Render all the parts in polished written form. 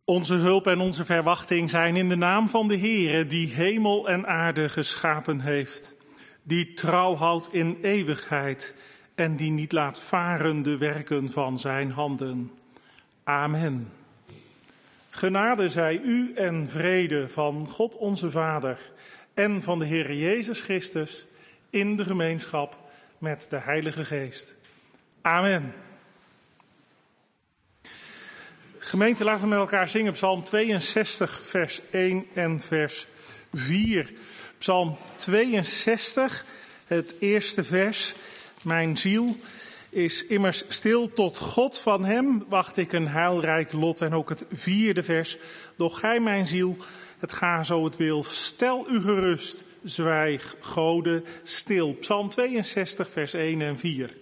Onze hulp en onze verwachting zijn in de naam van de Heere, die hemel en aarde geschapen heeft, die trouw houdt in eeuwigheid en die niet laat varen de werken van zijn handen. Amen. Genade zij u en vrede van God onze Vader en van de Heere Jezus Christus in de gemeenschap met de Heilige Geest. Amen. Gemeente, laten we met elkaar zingen Psalm 62, vers 1 en vers 4. Psalm 62, het eerste vers. Mijn ziel is immers stil tot God, van hem wacht ik een heilrijk lot. En ook het vierde vers. Doch gij, mijn ziel, het ga zo het wil, stel u gerust, zwijg, Gode, stil. Psalm 62, vers 1 en 4.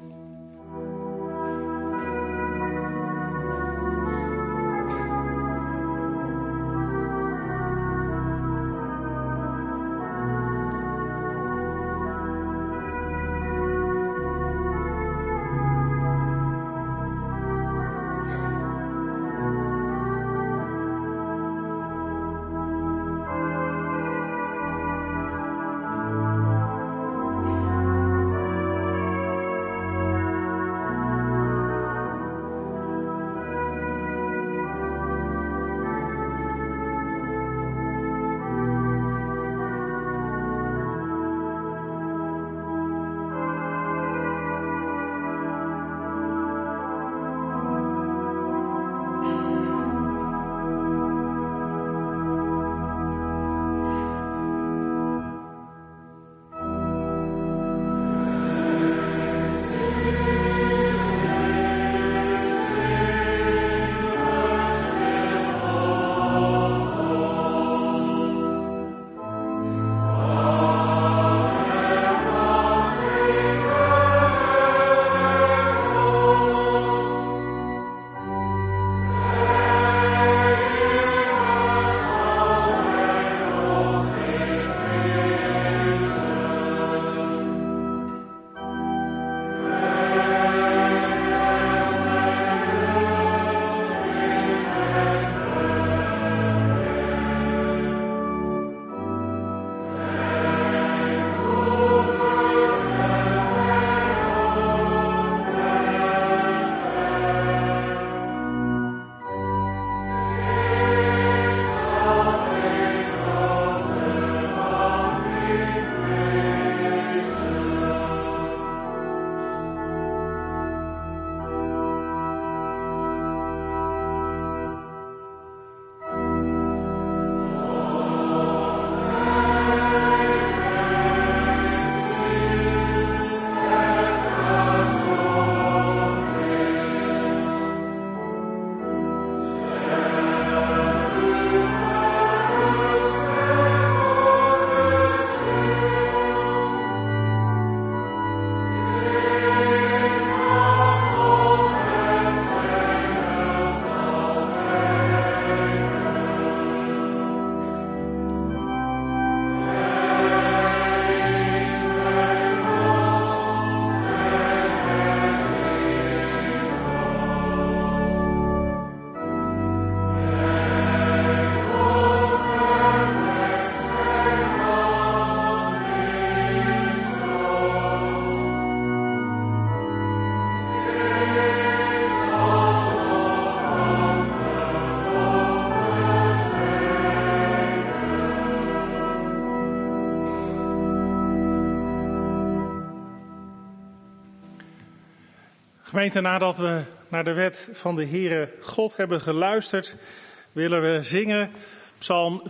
Gemeente, nadat we naar de wet van de Heere God hebben geluisterd, willen we zingen Psalm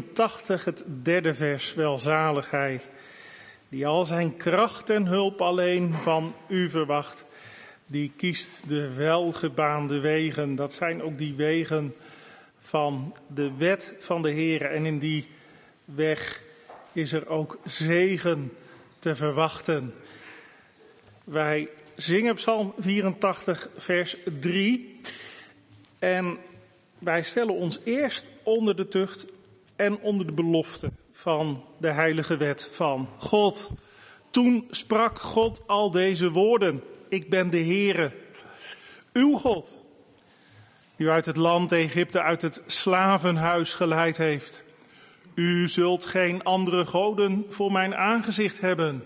84, het derde vers, welzalig hij, die al zijn kracht en hulp alleen van u verwacht, die kiest de welgebaande wegen. Dat zijn ook die wegen van de wet van de Heere. En in die weg is er ook zegen te verwachten. Wij zingen Psalm 84, vers 3. En wij stellen ons eerst onder de tucht en onder de belofte van de heilige wet van God. Toen sprak God al deze woorden: ik ben de Heere, uw God. die u uit het land Egypte, uit het slavenhuis geleid heeft. U zult geen andere goden voor mijn aangezicht hebben.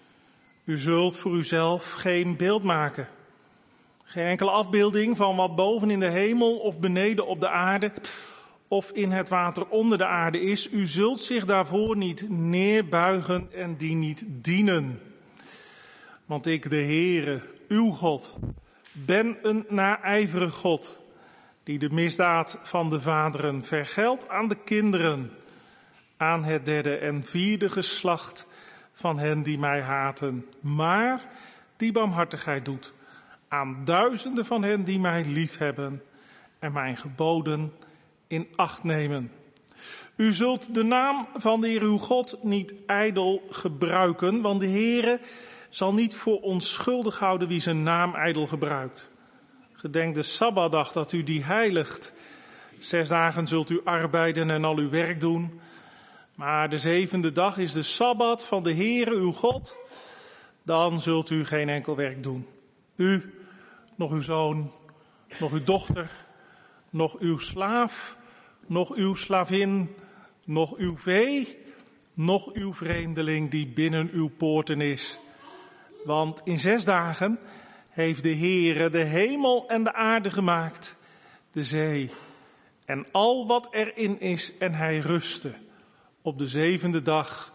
U zult voor uzelf geen beeld maken. Geen enkele afbeelding van wat boven in de hemel of beneden op de aarde of in het water onder de aarde is. U zult zich daarvoor niet neerbuigen en die niet dienen. Want ik, de Heere, uw God, ben een naijverig God, die de misdaad van de vaderen vergeldt aan de kinderen, aan het derde en vierde geslacht van hen die mij haten, maar die barmhartigheid doet aan duizenden van hen die mij liefhebben en mijn geboden in acht nemen. U zult de naam van de Heer uw God niet ijdel gebruiken, want de Heere zal niet voor onschuldig houden wie zijn naam ijdel gebruikt. Gedenk de Sabbatdag dat u die heiligt. 6 dagen zult u arbeiden en al uw werk doen. Maar de 7e dag is de Sabbat van de Heere uw God. Dan zult u geen enkel werk doen. U, nog uw zoon, nog uw dochter, nog uw slaaf, nog uw slavin, nog uw vee, nog uw vreemdeling die binnen uw poorten is. Want in 6 dagen heeft de Heere de hemel en de aarde gemaakt, de zee en al wat erin is, en hij rustte op de 7e dag.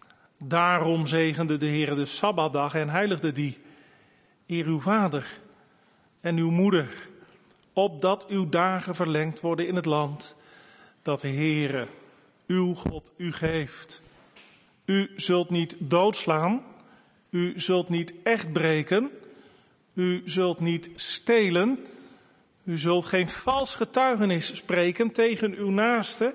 Daarom zegende de Heere de Sabbatdag en heiligde die. Eer uw vader en uw moeder, opdat uw dagen verlengd worden in het land dat de Heere, uw God, u geeft. U zult niet doodslaan, u zult niet echt breken, u zult niet stelen, u zult geen vals getuigenis spreken tegen uw naaste,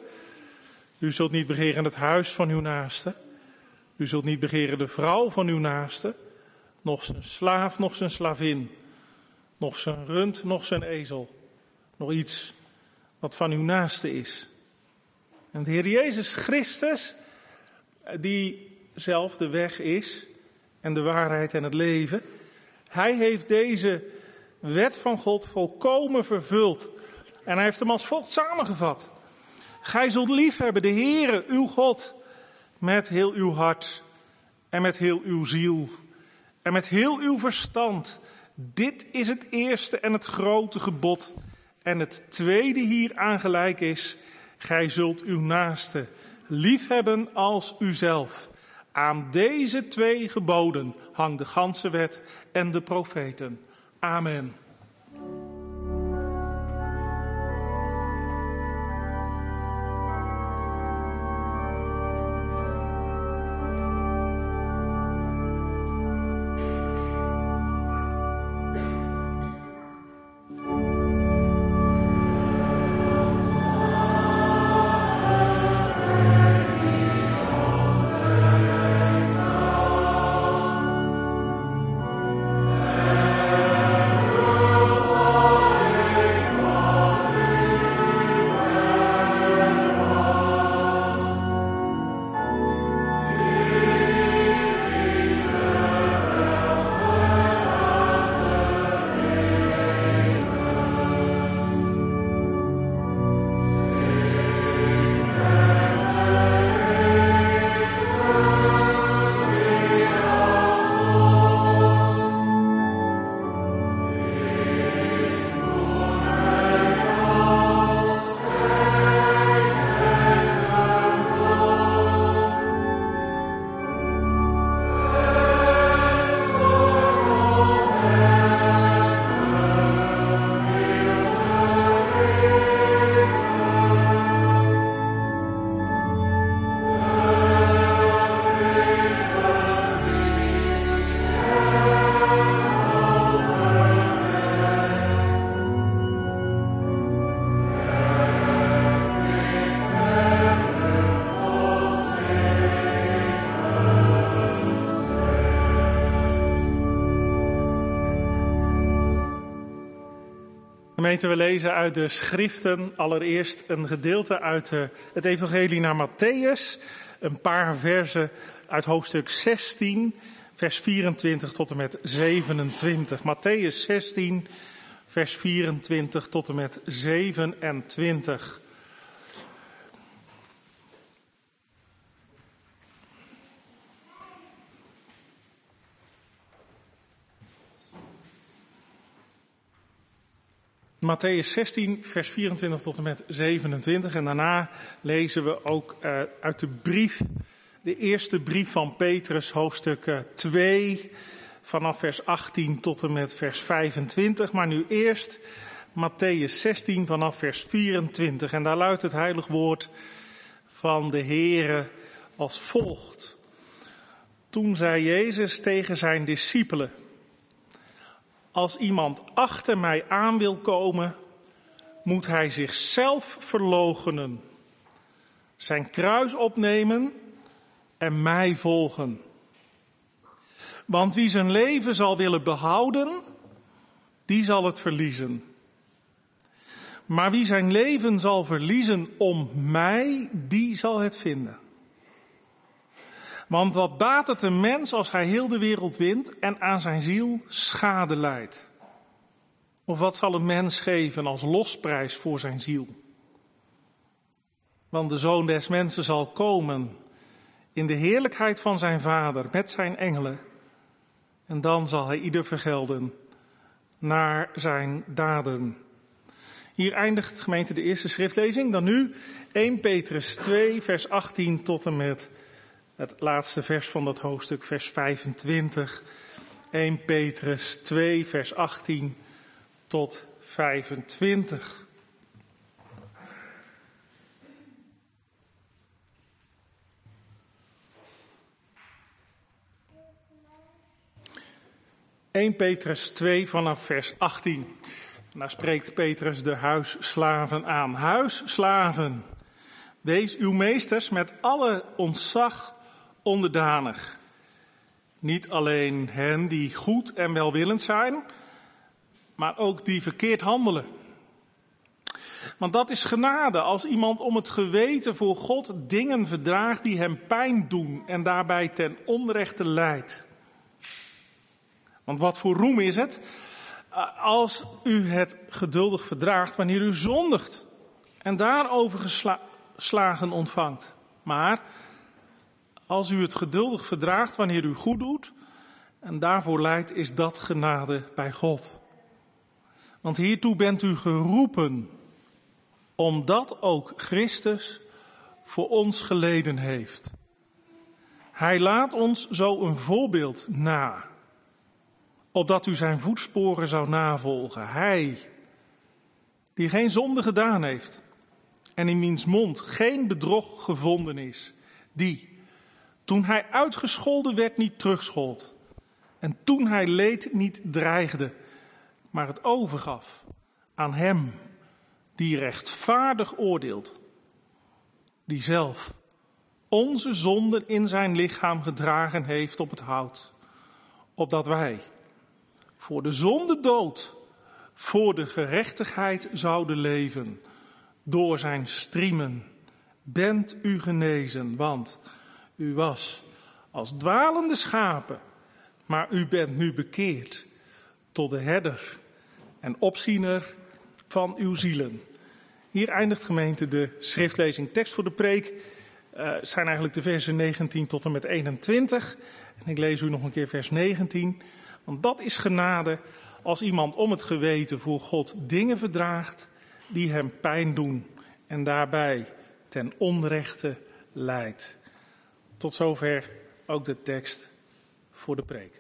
u zult niet begeren het huis van uw naaste, u zult niet begeren de vrouw van uw naaste, nog zijn slaaf, nog zijn slavin, nog zijn rund, nog zijn ezel, nog iets wat van uw naaste is. En de Heer Jezus Christus, die zelf de weg is en de waarheid en het leven, hij heeft deze wet van God volkomen vervuld. En hij heeft hem als volgt samengevat. Gij zult liefhebben de Heere, uw God, met heel uw hart en met heel uw ziel en met heel uw verstand. Dit is het eerste en het grote gebod. En het tweede hieraan gelijk is: gij zult uw naaste liefhebben als uzelf. Aan deze 2 geboden hangt de ganse wet en de profeten. Amen. Gemeente, we lezen uit de schriften allereerst een gedeelte uit het evangelie naar Mattheüs. Een paar versen uit hoofdstuk 16, vers 24 tot en met 27. Mattheüs 16, vers 24 tot en met 27. Mattheüs 16, vers 24 tot en met 27. En daarna lezen we ook uit de eerste brief van Petrus, hoofdstuk 2, vanaf vers 18 tot en met vers 25. Maar nu eerst Mattheüs 16 vanaf vers 24. En daar luidt het heilig woord van de Heere als volgt. Toen zei Jezus tegen zijn discipelen: als iemand achter mij aan wil komen, moet hij zichzelf verloochenen, zijn kruis opnemen en mij volgen. Want wie zijn leven zal willen behouden, die zal het verliezen. Maar wie zijn leven zal verliezen om mij, die zal het vinden. Want wat baat het een mens als hij heel de wereld wint en aan zijn ziel schade lijdt? Of wat zal een mens geven als losprijs voor zijn ziel? Want de Zoon des Mensen zal komen in de heerlijkheid van zijn Vader met zijn engelen. En dan zal hij ieder vergelden naar zijn daden. Hier eindigt, gemeente, de eerste schriftlezing. Dan nu 1 Petrus 2, vers 18 tot en met het laatste vers van dat hoofdstuk, vers 25. 1 Petrus 2, vers 18 tot 25. ...1 Petrus 2 vanaf vers 18. En daar spreekt Petrus de huisslaven aan. Huisslaven, wees uw meesters met alle ontzag onderdanig. Niet alleen hen die goed en welwillend zijn, maar ook die verkeerd handelen. Want dat is genade als iemand om het geweten voor God dingen verdraagt die hem pijn doen en daarbij ten onrechte leidt. Want wat voor roem is het als u het geduldig verdraagt wanneer u zondigt en daarover slagen ontvangt. Maar als u het geduldig verdraagt wanneer u goed doet en daarvoor lijdt, is dat genade bij God. Want hiertoe bent u geroepen, omdat ook Christus voor ons geleden heeft. Hij laat ons zo een voorbeeld na, opdat u zijn voetsporen zou navolgen. Hij, die geen zonde gedaan heeft en in wiens mond geen bedrog gevonden is, die, toen hij uitgescholden werd, niet terugschold en toen hij leed, niet dreigde, maar het overgaf aan hem die rechtvaardig oordeelt, die zelf onze zonden in zijn lichaam gedragen heeft op het hout, opdat wij voor de zonde dood, voor de gerechtigheid zouden leven. Door zijn striemen bent u genezen, want u was als dwalende schapen, maar u bent nu bekeerd tot de herder en opziener van uw zielen. Hier eindigt, gemeente, de schriftlezing. Tekst voor de preek zijn eigenlijk de versen 19 tot en met 21. En ik lees u nog een keer vers 19. Want dat is genade als iemand om het geweten voor God dingen verdraagt die hem pijn doen en daarbij ten onrechte leidt. Tot zover ook de tekst voor de preek.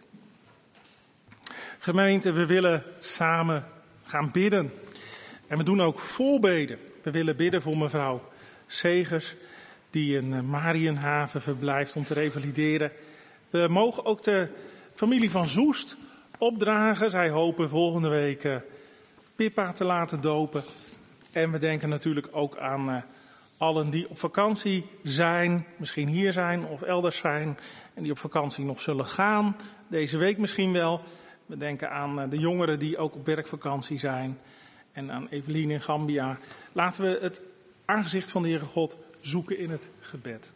Gemeente, we willen samen gaan bidden. En we doen ook voorbeden. We willen bidden voor mevrouw Segers, die in Mariënhaven verblijft om te revalideren. We mogen ook de familie van Zoest opdragen. Zij hopen volgende week Pippa te laten dopen. En we denken natuurlijk ook aan allen die op vakantie zijn, misschien hier zijn of elders zijn, en die op vakantie nog zullen gaan, deze week misschien wel. We denken aan de jongeren die ook op werkvakantie zijn en aan Evelien in Gambia. Laten we het aangezicht van de Heere God zoeken in het gebed.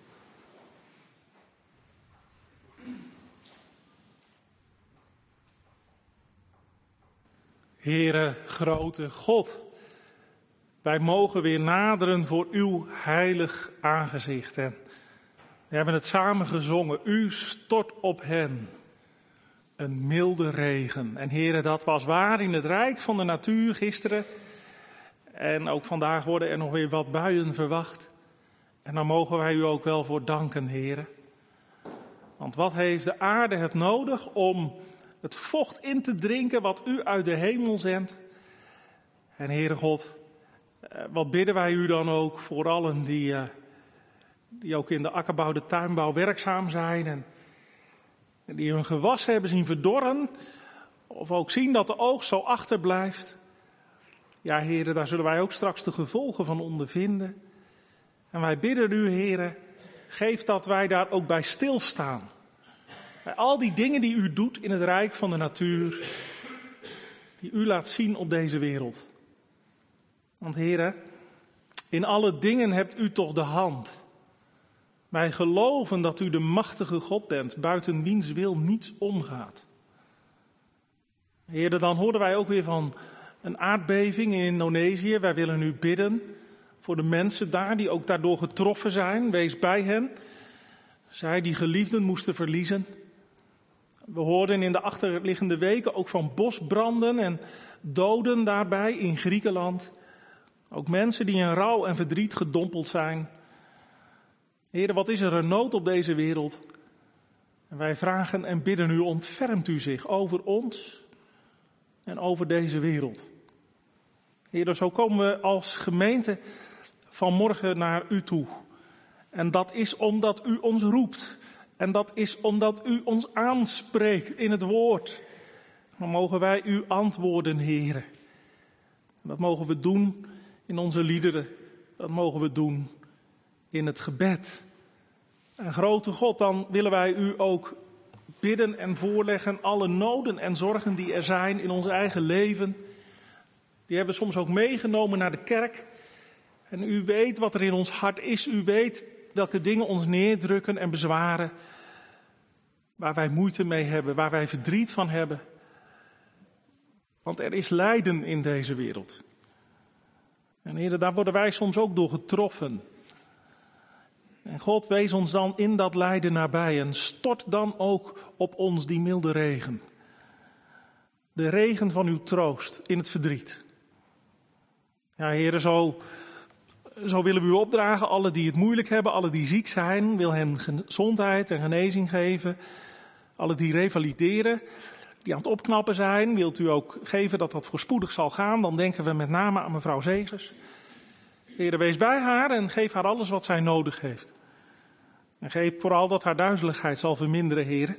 Heere, grote God, wij mogen weer naderen voor uw heilig aangezicht. En we hebben het samen gezongen. U stort op hen een milde regen. En Heere, dat was waar in het rijk van de natuur gisteren. En ook vandaag worden er nog weer wat buien verwacht. En daar mogen wij u ook wel voor danken, Heere. Want wat heeft de aarde het nodig om het vocht in te drinken wat u uit de hemel zendt? En Heere God, wat bidden wij u dan ook voor allen die ook in de akkerbouw, de tuinbouw werkzaam zijn en die hun gewas hebben zien verdorren, of ook zien dat de oogst zo achterblijft. Ja, Heere, daar zullen wij ook straks de gevolgen van ondervinden. En wij bidden u, Heere, geef dat wij daar ook bij stilstaan. Bij al die dingen die u doet in het rijk van de natuur, die u laat zien op deze wereld. Want Heere, in alle dingen hebt u toch de hand. Wij geloven dat u de machtige God bent, buiten wiens wil niets omgaat. Heere, dan hoorden wij ook weer van een aardbeving in Indonesië. Wij willen u bidden voor de mensen daar die ook daardoor getroffen zijn. Wees bij hen. Zij die geliefden moesten verliezen. We hoorden in de achterliggende weken ook van bosbranden en doden daarbij in Griekenland. Ook mensen die in rouw en verdriet gedompeld zijn. Heere, wat is er een nood op deze wereld? En wij vragen en bidden u, ontfermt u zich over ons en over deze wereld. Heere, zo komen we als gemeente vanmorgen naar u toe. En dat is omdat u ons roept. En dat is omdat u ons aanspreekt in het woord. Dan mogen wij u antwoorden, Heere. Dat mogen we doen in onze liederen. Dat mogen we doen in het gebed. En grote God, dan willen wij u ook bidden en voorleggen alle noden en zorgen die er zijn in ons eigen leven. Die hebben we soms ook meegenomen naar de kerk. En u weet wat er in ons hart is. U weet welke dingen ons neerdrukken en bezwaren. Waar wij moeite mee hebben, waar wij verdriet van hebben. Want er is lijden in deze wereld. En Heer, daar worden wij soms ook door getroffen. En God, wees ons dan in dat lijden nabij en stort dan ook op ons die milde regen. De regen van uw troost in het verdriet. Ja, Heer, zo willen we u opdragen, alle die het moeilijk hebben, alle die ziek zijn, wil hen gezondheid en genezing geven. Alle die revalideren, die aan het opknappen zijn, wilt u ook geven dat dat voorspoedig zal gaan. Dan denken we met name aan mevrouw Zegers. Heer, wees bij haar en geef haar alles wat zij nodig heeft. En geef vooral dat haar duizeligheid zal verminderen, Heer.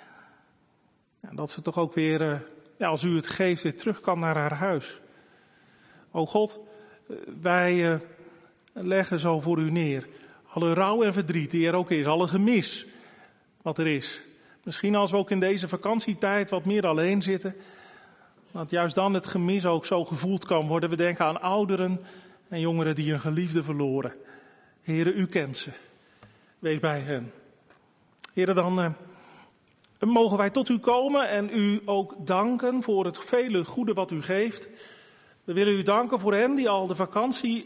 En dat ze toch ook weer, als u het geeft, weer terug kan naar haar huis. O God, wij leggen zo voor u neer. Alle rouw en verdriet die er ook is, alle gemis wat er is. Misschien als we ook in deze vakantietijd wat meer alleen zitten. Dat juist dan het gemis ook zo gevoeld kan worden. We denken aan ouderen en jongeren die een geliefde verloren. Heere, u kent ze. Wees bij hen. Heere, dan mogen wij tot u komen en u ook danken voor het vele goede wat u geeft. We willen u danken voor hen die al de vakantie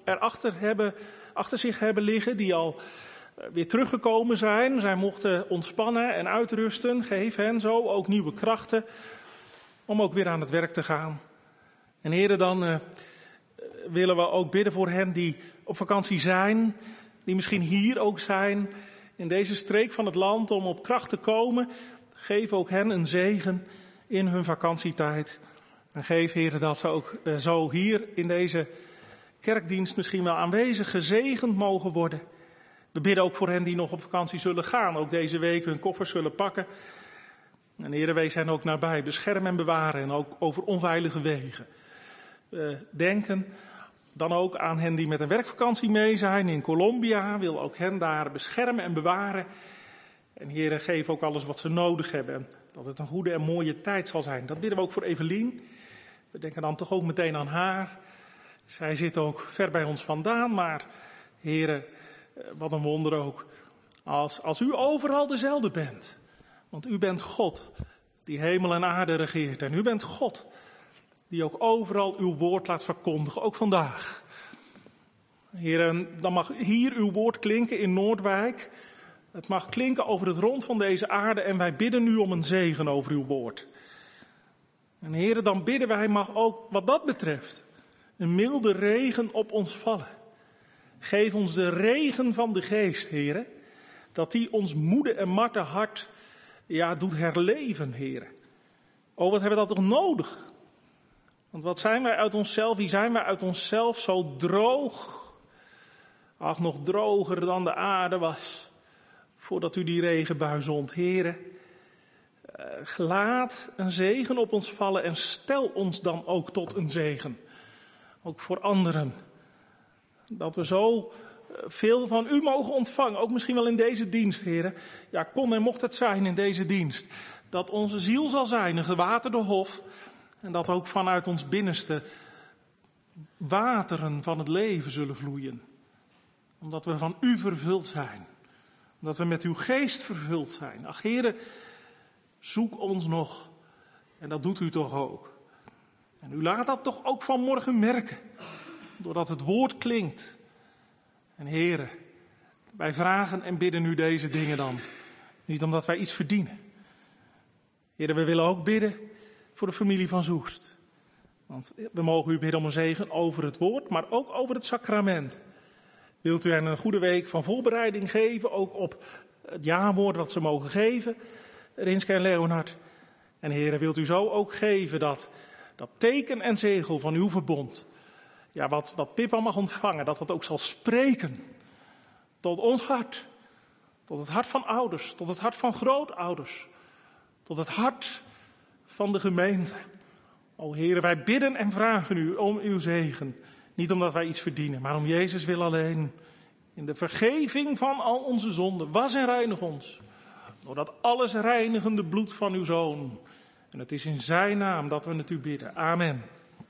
achter zich hebben liggen, die al weer teruggekomen zijn. Zij mochten ontspannen en uitrusten. Geef hen zo ook nieuwe krachten om ook weer aan het werk te gaan. En Heere, dan willen we ook bidden voor hen die op vakantie zijn, die misschien hier ook zijn, in deze streek van het land, om op kracht te komen. Geef ook hen een zegen in hun vakantietijd. En geef, Heere, dat ze ook zo hier in deze kerkdienst misschien wel aanwezig gezegend mogen worden. We bidden ook voor hen die nog op vakantie zullen gaan, ook deze week hun koffers zullen pakken. En Heere, wees hen ook nabij, bescherm en bewaren en ook over onveilige wegen. Denken dan ook aan hen die met een werkvakantie mee zijn in Colombia, wil ook hen daar beschermen en bewaren. En Heere, geef ook alles wat ze nodig hebben en dat het een goede en mooie tijd zal zijn. Dat bidden we ook voor Evelien. We denken dan toch ook meteen aan haar. Zij zit ook ver bij ons vandaan, maar Heere, wat een wonder ook. Als u overal dezelfde bent. Want u bent God die hemel en aarde regeert. En u bent God die ook overal uw woord laat verkondigen, ook vandaag. Heer, dan mag hier uw woord klinken in Noordwijk. Het mag klinken over het rond van deze aarde en wij bidden nu om een zegen over uw woord. En Heer, dan bidden wij, mag ook wat dat betreft een milde regen op ons vallen. Geef ons de regen van de geest, Heer, dat die ons moede en matte hart doet herleven, Heer. Oh, wat hebben we dat toch nodig? Want wat zijn wij uit onszelf, wie zijn wij uit onszelf zo droog? Ach, nog droger dan de aarde was, voordat u die regenbui zond. Heere, laat een zegen op ons vallen en stel ons dan ook tot een zegen. Ook voor anderen. Dat we zo veel van u mogen ontvangen, ook misschien wel in deze dienst, Heere. Ja, kon en mocht het zijn in deze dienst. Dat onze ziel zal zijn, een gewaterde hof. En dat ook vanuit ons binnenste wateren van het leven zullen vloeien. Omdat we van u vervuld zijn. Omdat we met uw geest vervuld zijn. Ach, Heere, zoek ons nog. En dat doet u toch ook. En u laat dat toch ook vanmorgen merken. Doordat het woord klinkt. En Heere, wij vragen en bidden u deze dingen dan. Niet omdat wij iets verdienen. Heere, we willen ook bidden voor de familie van Zoest. Want we mogen u bidden om een zegen over het woord, maar ook over het sacrament. Wilt u hen een goede week van voorbereiding geven, ook op het jaarwoord wat ze mogen geven, Rinske en Leonard. En Heere, wilt u zo ook geven dat teken en zegel van uw verbond, wat Pippa mag ontvangen, dat ook zal spreken tot ons hart, tot het hart van ouders, tot het hart van grootouders, tot het hart van de gemeente. O Heere, wij bidden en vragen u om uw zegen. Niet omdat wij iets verdienen, maar om Jezus wil alleen. In de vergeving van al onze zonden. Was en reinig ons. Door dat alles reinigende bloed van uw Zoon. En het is in zijn naam dat we het u bidden. Amen.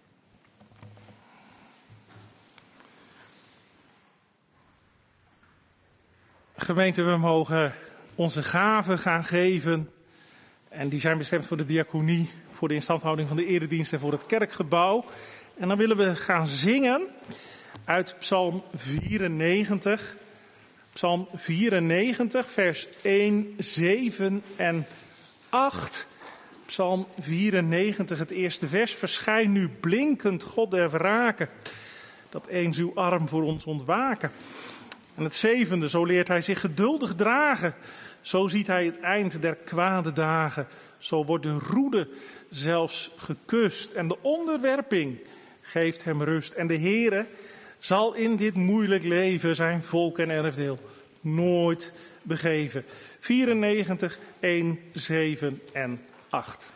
Gemeente, we mogen onze gaven gaan geven. En die zijn bestemd voor de diaconie, voor de instandhouding van de eredienst en voor het kerkgebouw. En dan willen we gaan zingen uit Psalm 94. Psalm 94, vers 1, 7 en 8. Psalm 94, het eerste vers. Verschijn nu blinkend, God der wraken, dat eens uw arm voor ons ontwaken. En het zevende, zo leert hij zich geduldig dragen. Zo ziet hij het eind der kwade dagen. Zo wordt de roede zelfs gekust. En de onderwerping geeft hem rust. En de Heere zal in dit moeilijk leven zijn volk en erfdeel nooit begeven. 94, 1, 7 en 8.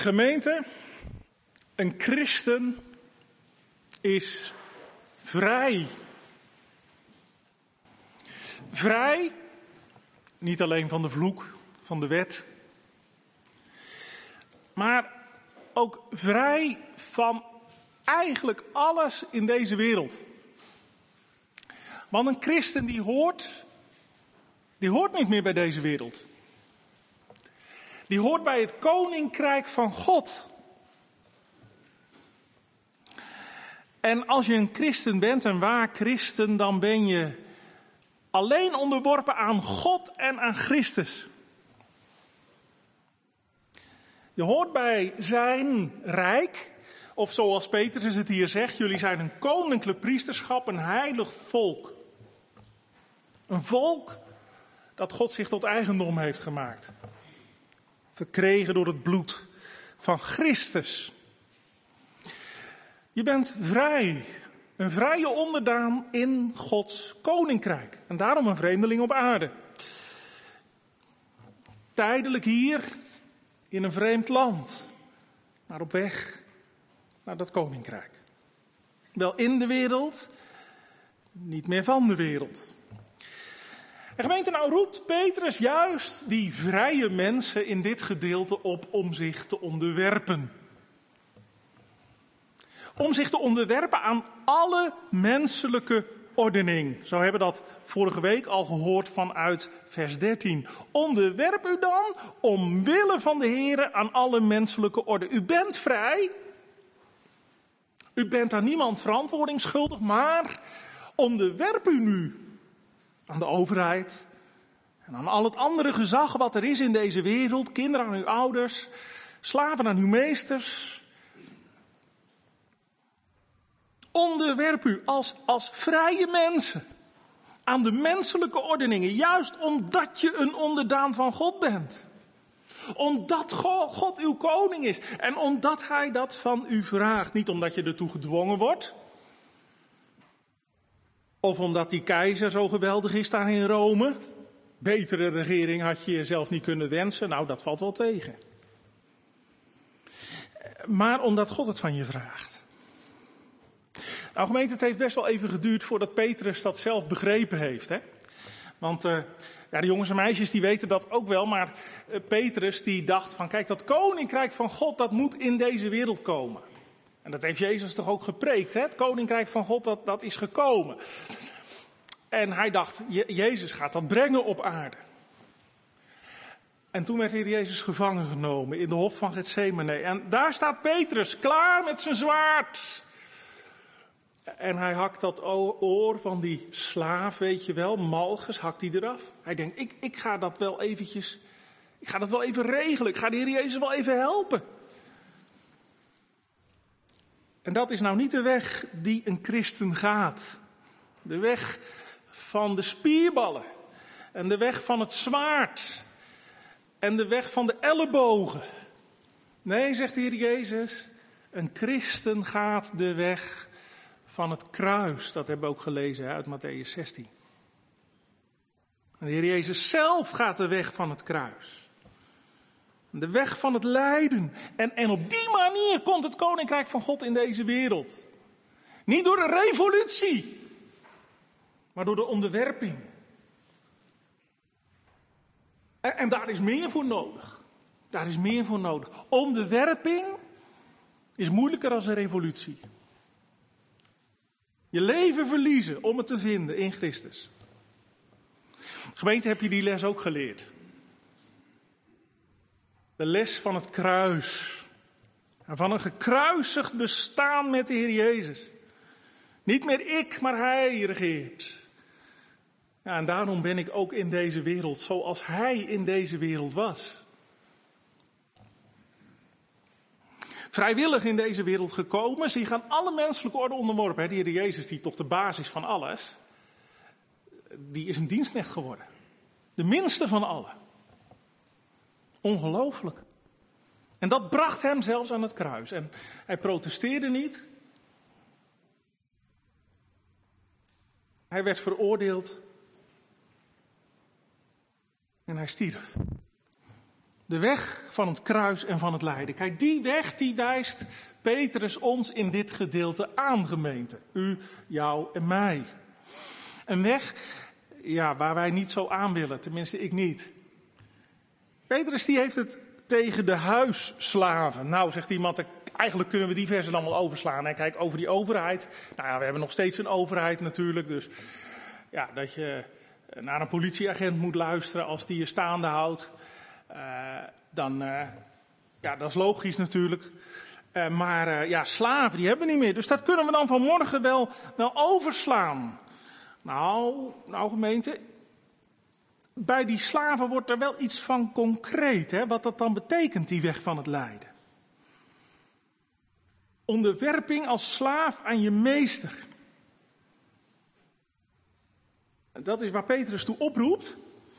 Gemeente, een christen is vrij. Vrij, niet alleen van de vloek van de wet, maar ook vrij van eigenlijk alles in deze wereld. Want een christen die hoort niet meer bij deze wereld. Die hoort bij het koninkrijk van God. En als je een christen bent, een waar christen, dan ben je alleen onderworpen aan God en aan Christus. Je hoort bij zijn rijk, of zoals Petrus het hier zegt, jullie zijn een koninklijk priesterschap, een heilig volk. Een volk dat God zich tot eigendom heeft gemaakt. Verkregen door het bloed van Christus. Je bent vrij. Een vrije onderdaan in Gods koninkrijk. En daarom een vreemdeling op aarde. Tijdelijk hier in een vreemd land. Maar op weg naar dat koninkrijk. Wel in de wereld, niet meer van de wereld. En gemeente, nou roept Petrus juist die vrije mensen in dit gedeelte op om zich te onderwerpen. Om zich te onderwerpen aan alle menselijke ordening. Zo hebben we dat vorige week al gehoord vanuit vers 13. Onderwerp u dan omwille van de Here aan alle menselijke orde. U bent vrij. U bent aan niemand verantwoording schuldig, maar onderwerp u nu aan de overheid en aan al het andere gezag wat er is in deze wereld. Kinderen aan uw ouders, slaven aan uw meesters. Onderwerp u als vrije mensen aan de menselijke ordeningen, juist omdat je een onderdaan van God bent. Omdat God uw koning is en omdat hij dat van u vraagt. Niet omdat je ertoe gedwongen wordt. Of omdat die keizer zo geweldig is daar in Rome. Betere regering had je jezelf niet kunnen wensen. Nou, dat valt wel tegen. Maar omdat God het van je vraagt. Nou gemeente, het heeft best wel even geduurd voordat Petrus dat zelf begrepen heeft. Hè? Want de jongens en meisjes die weten dat ook wel. Maar Petrus die dacht van kijk, dat koninkrijk van God dat moet in deze wereld komen. En dat heeft Jezus toch ook gepreekt. Hè? Het koninkrijk van God dat is gekomen. En hij dacht, Jezus gaat dat brengen op aarde. En toen werd Heer Jezus gevangen genomen in de hof van Getsemane. En daar staat Petrus klaar met zijn zwaard. En hij hakt dat oor van die slaaf, weet je wel, Malchus, hakt hij eraf. Hij denkt, ik ga dat wel eventjes, ik ga dat wel even regelen. Ik ga de Heer Jezus wel even helpen. En dat is nou niet de weg die een christen gaat. De weg van de spierballen. En de weg van het zwaard. En de weg van de ellebogen. Nee, zegt de Heer Jezus, een christen gaat de weg van het kruis. Dat hebben we ook gelezen uit Mattheüs 16. En de Heer Jezus zelf gaat de weg van het kruis. De weg van het lijden. En op die manier komt het koninkrijk van God in deze wereld. Niet door een revolutie, maar door de onderwerping. En daar is meer voor nodig. Daar is meer voor nodig. Onderwerping is moeilijker dan een revolutie. Je leven verliezen om het te vinden in Christus. Gemeente, heb je die les ook geleerd? De les van het kruis. En van een gekruisigd bestaan met de Heer Jezus. Niet meer ik, maar Hij regeert. Ja, en daarom ben ik ook in deze wereld zoals Hij in deze wereld was. Vrijwillig in deze wereld gekomen, zich aan alle menselijke orde onderworpen. De Heer Jezus, die toch de basis van alles, die is een dienstknecht geworden. De minste van allen. Ongelooflijk. En dat bracht hem zelfs aan het kruis. En hij protesteerde niet. Hij werd veroordeeld. En hij stierf. De weg van het kruis en van het lijden. Kijk, die weg die wijst Petrus ons in dit gedeelte aan, gemeente. U, jou en mij. Een weg, ja, waar wij niet zo aan willen, tenminste ik niet. Petrus die heeft het tegen de huisslaven. Nou, zegt iemand, eigenlijk kunnen we die versen dan wel overslaan. En kijk, over die overheid. Nou ja, we hebben nog steeds een overheid natuurlijk. Dus ja, dat je naar een politieagent moet luisteren als die je staande houdt. Ja, dat is logisch natuurlijk. Maar slaven, die hebben we niet meer. Dus dat kunnen we dan vanmorgen wel overslaan. Nou gemeente, bij die slaven wordt er wel iets van concreet, hè, wat dat dan betekent, die weg van het lijden. Onderwerping als slaaf aan je meester. Dat is waar Petrus toe oproept.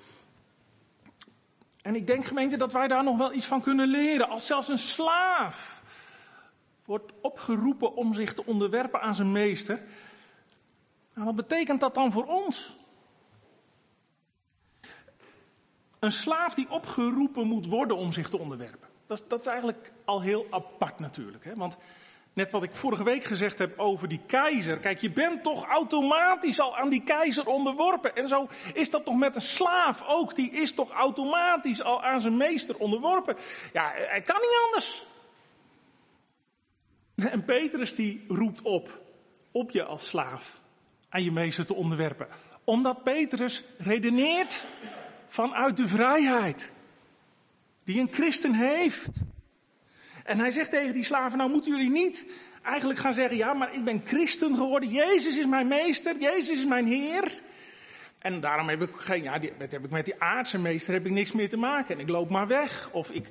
En ik denk, gemeente, dat wij daar nog wel iets van kunnen leren. Als zelfs een slaaf wordt opgeroepen om zich te onderwerpen aan zijn meester. Nou, wat betekent dat dan voor ons? Een slaaf die opgeroepen moet worden om zich te onderwerpen. Dat is eigenlijk al heel apart natuurlijk. Hè? Want net wat ik vorige week gezegd heb over die keizer. Kijk, je bent toch automatisch al aan die keizer onderworpen. En zo is dat toch met een slaaf ook. Die is toch automatisch al aan zijn meester onderworpen. Ja, hij kan niet anders. En Petrus die roept op je als slaaf aan je meester te onderwerpen. Omdat Petrus redeneert vanuit de vrijheid die een christen heeft. En hij zegt tegen die slaven, nou moeten jullie niet eigenlijk gaan zeggen, ja, maar ik ben christen geworden. Jezus is mijn meester, Jezus is mijn Heer. En daarom heb ik met die aardse meester heb ik niks meer te maken. En ik loop maar weg.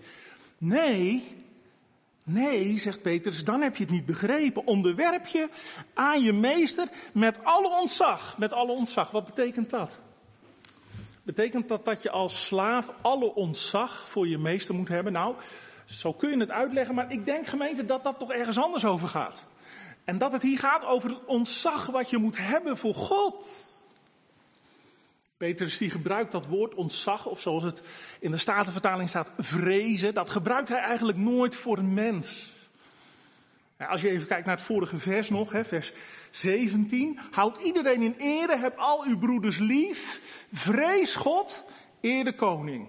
Nee, zegt Petrus, dan heb je het niet begrepen. Onderwerp je aan je meester met alle ontzag. Met alle ontzag, wat betekent dat? Betekent dat je als slaaf alle ontzag voor je meester moet hebben? Nou, zo kun je het uitleggen, maar ik denk, gemeente, dat dat toch ergens anders over gaat. En dat het hier gaat over het ontzag wat je moet hebben voor God. Petrus die gebruikt dat woord ontzag, of zoals het in de Statenvertaling staat, vrezen. Dat gebruikt hij eigenlijk nooit voor een mens. Als je even kijkt naar het vorige vers nog, vers 17. Houd iedereen in ere, heb al uw broeders lief. Vrees God, eer de koning.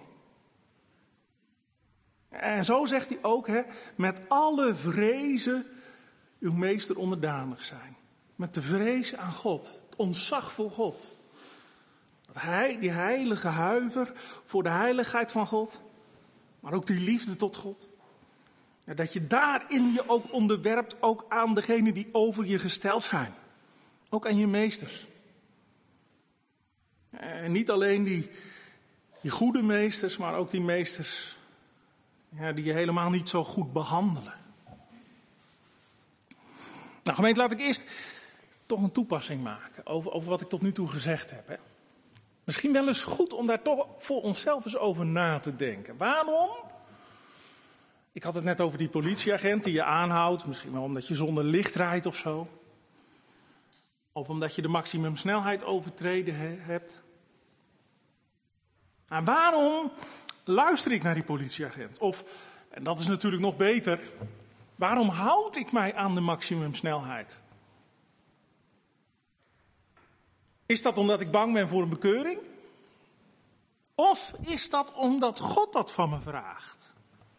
En zo zegt hij ook, met alle vrezen uw meester onderdanig zijn. Met de vrees aan God, het ontzag voor God. Die heilige huiver voor de heiligheid van God, maar ook die liefde tot God. Ja, dat je daarin je ook onderwerpt, ook aan degenen die over je gesteld zijn. Ook aan je meesters. En niet alleen die goede meesters, maar ook die meesters die je helemaal niet zo goed behandelen. Nou gemeente, laat ik eerst toch een toepassing maken over wat ik tot nu toe gezegd heb. Hè. Misschien wel eens goed om daar toch voor onszelf eens over na te denken. Waarom? Ik had het net over die politieagent die je aanhoudt. Misschien wel omdat je zonder licht rijdt of zo. Of omdat je de maximumsnelheid overtreden hebt. Nou, waarom luister ik naar die politieagent? Of, en dat is natuurlijk nog beter, waarom houd ik mij aan de maximumsnelheid? Is dat omdat ik bang ben voor een bekeuring? Of is dat omdat God dat van me vraagt?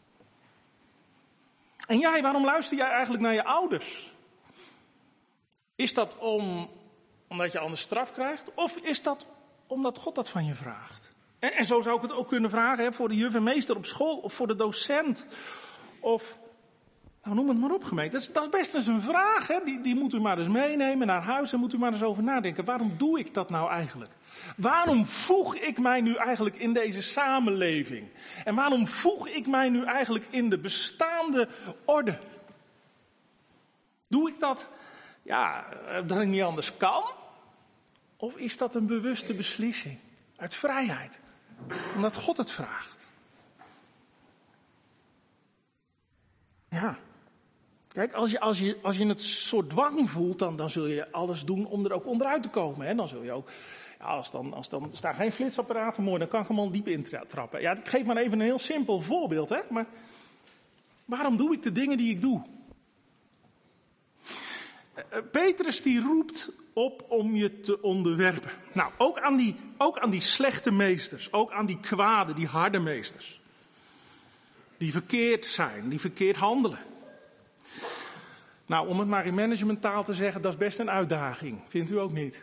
En jij, waarom luister jij eigenlijk naar je ouders? Is dat omdat je anders straf krijgt? Of is dat omdat God dat van je vraagt? En zo zou ik het ook kunnen vragen voor de juf en meester op school. Of voor de docent. Of, nou noem het maar op gemeente. Dat is best eens een vraag. Hè? Die moet u maar eens meenemen naar huis en moet u maar eens over nadenken. Waarom doe ik dat nou eigenlijk? Waarom voeg ik mij nu eigenlijk in deze samenleving? En waarom voeg ik mij nu eigenlijk in de bestaande orde? Doe ik dat, dat ik niet anders kan? Of is dat een bewuste beslissing? Uit vrijheid. Omdat God het vraagt. Ja. Kijk, als je het soort dwang voelt, dan zul je alles doen om er ook onderuit te komen. Hè? Dan zul je ook, ja, als dan staan geen flitsapparaten, mooi, dan kan ik gewoon diep intrappen. Ja, ik geef maar even een heel simpel voorbeeld, hè. Maar waarom doe ik de dingen die ik doe? Petrus die roept op om je te onderwerpen. Nou, ook aan die slechte meesters, ook aan die kwade, die harde meesters. Die verkeerd zijn, die verkeerd handelen. Nou, om het maar in managementtaal te zeggen, dat is best een uitdaging. Vindt u ook niet?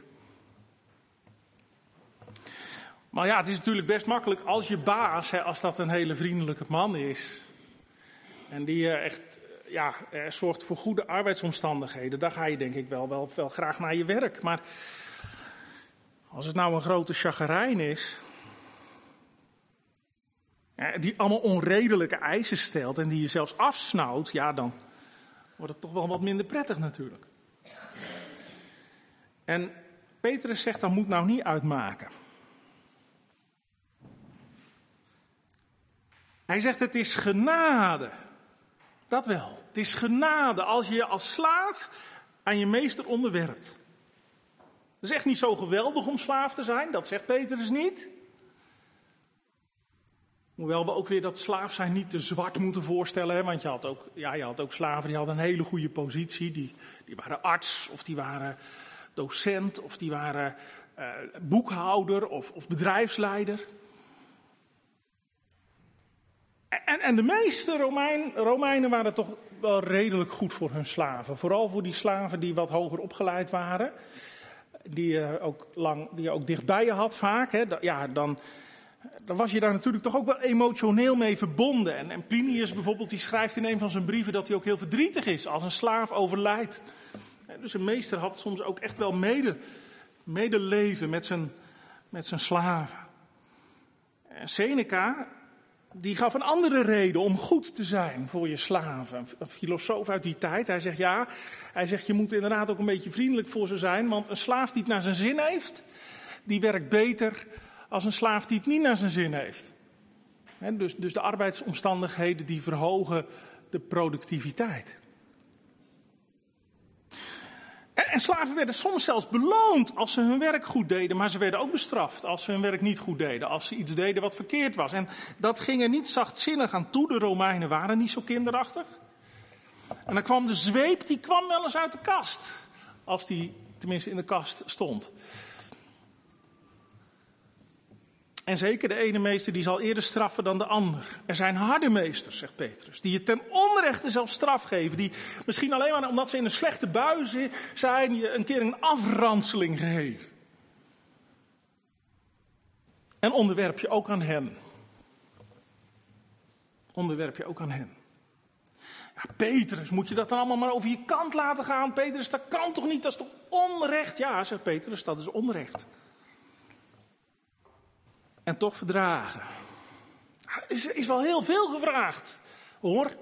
Maar ja, het is natuurlijk best makkelijk als je baas, als dat een hele vriendelijke man is. En die echt zorgt voor goede arbeidsomstandigheden. Dan ga je denk ik wel graag naar je werk. Maar als het nou een grote chagrijn is, die allemaal onredelijke eisen stelt en die je zelfs afsnauwt, ja, dan wordt het toch wel wat minder prettig natuurlijk. En Petrus zegt, dat moet nou niet uitmaken. Hij zegt, het is genade. Dat wel. Het is genade als je je als slaaf aan je meester onderwerpt. Het is echt niet zo geweldig om slaaf te zijn, dat zegt Petrus niet. Hoewel we ook weer dat slaaf zijn niet te zwart moeten voorstellen. Hè? Want je had ook slaven die hadden een hele goede positie. Die waren arts, of die waren docent, of die waren boekhouder of bedrijfsleider. En de meeste Romeinen waren toch wel redelijk goed voor hun slaven. Vooral voor die slaven die wat hoger opgeleid waren. Die je ook dichtbij je had vaak. Hè. Dan was je daar natuurlijk toch ook wel emotioneel mee verbonden. En Plinius bijvoorbeeld, die schrijft in een van zijn brieven dat hij ook heel verdrietig is als een slaaf overlijdt. Dus een meester had soms ook echt wel medeleven met zijn slaven. En Seneca, die gaf een andere reden om goed te zijn voor je slaven. Een filosoof uit die tijd. Hij zegt je moet inderdaad ook een beetje vriendelijk voor ze zijn. Want een slaaf die het naar zijn zin heeft, die werkt beter als een slaaf die het niet naar zijn zin heeft. Dus de arbeidsomstandigheden die verhogen de productiviteit. En slaven werden soms zelfs beloond als ze hun werk goed deden. Maar ze werden ook bestraft als ze hun werk niet goed deden. Als ze iets deden wat verkeerd was. En dat ging er niet zachtzinnig aan toe. De Romeinen waren niet zo kinderachtig. En dan kwam de zweep, die kwam wel eens uit de kast. Als die tenminste in de kast stond. En zeker de ene meester die zal eerder straffen dan de ander. Er zijn harde meesters, zegt Petrus, die je ten onrechte zelf straf geven. Die misschien alleen maar omdat ze in een slechte bui zijn, je een keer een afranseling geven. En onderwerp je ook aan hen. Onderwerp je ook aan hen. Ja, Petrus, moet je dat dan allemaal maar over je kant laten gaan? Petrus, dat kan toch niet? Dat is toch onrecht? Ja, zegt Petrus, dat is onrecht. En toch verdragen. Is wel heel veel gevraagd, hoor.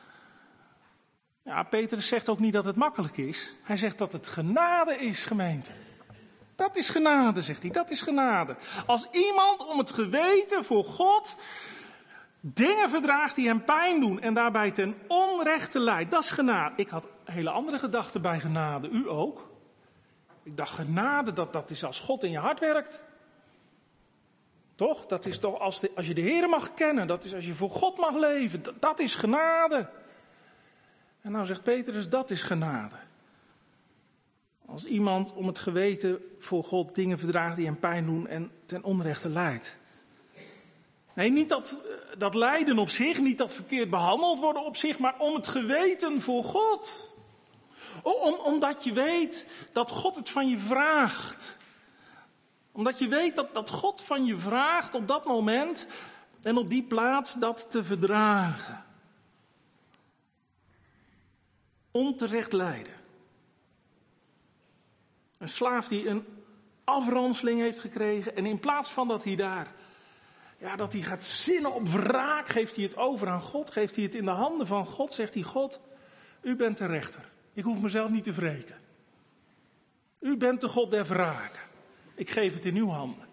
Ja, Petrus zegt ook niet dat het makkelijk is. Hij zegt dat het genade is, gemeente. Dat is genade, zegt hij, dat is genade. Als iemand om het geweten voor God dingen verdraagt die hem pijn doen en daarbij ten onrechte leidt, dat is genade. Ik had hele andere gedachten bij genade, u ook. Ik dacht genade, dat is als God in je hart werkt. Toch? Dat is toch als je de Heer mag kennen, dat is als je voor God mag leven, dat is genade. En nou zegt Petrus, dat is genade. Als iemand om het geweten voor God dingen verdraagt die hem pijn doen en ten onrechte leidt. Nee, niet dat lijden op zich, niet dat verkeerd behandeld worden op zich, maar om het geweten voor God. Omdat je weet dat God het van je vraagt. Omdat je weet dat God van je vraagt op dat moment en op die plaats dat te verdragen. Onterecht lijden. Een slaaf die een afranseling heeft gekregen en in plaats van dat hij dat hij gaat zinnen op wraak, geeft hij het over aan God, geeft hij het in de handen van God, zegt hij, God, u bent de rechter. Ik hoef mezelf niet te wreken. U bent de God der wraken. Ik geef het in uw handen.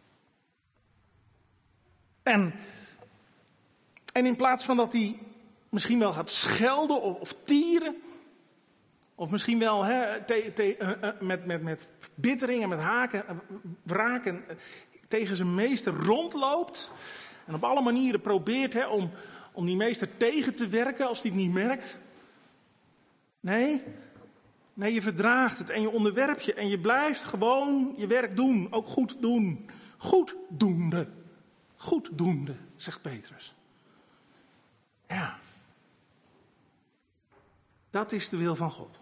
En in plaats van dat hij misschien wel gaat schelden of tieren. Of misschien wel met verbittering en met wraken tegen zijn meester rondloopt. En op alle manieren probeert om die meester tegen te werken als hij het niet merkt. Nee, je verdraagt het en je onderwerpt je en je blijft gewoon je werk doen. Ook goed doen. Goeddoende. Goeddoende, zegt Petrus. Ja. Dat is de wil van God.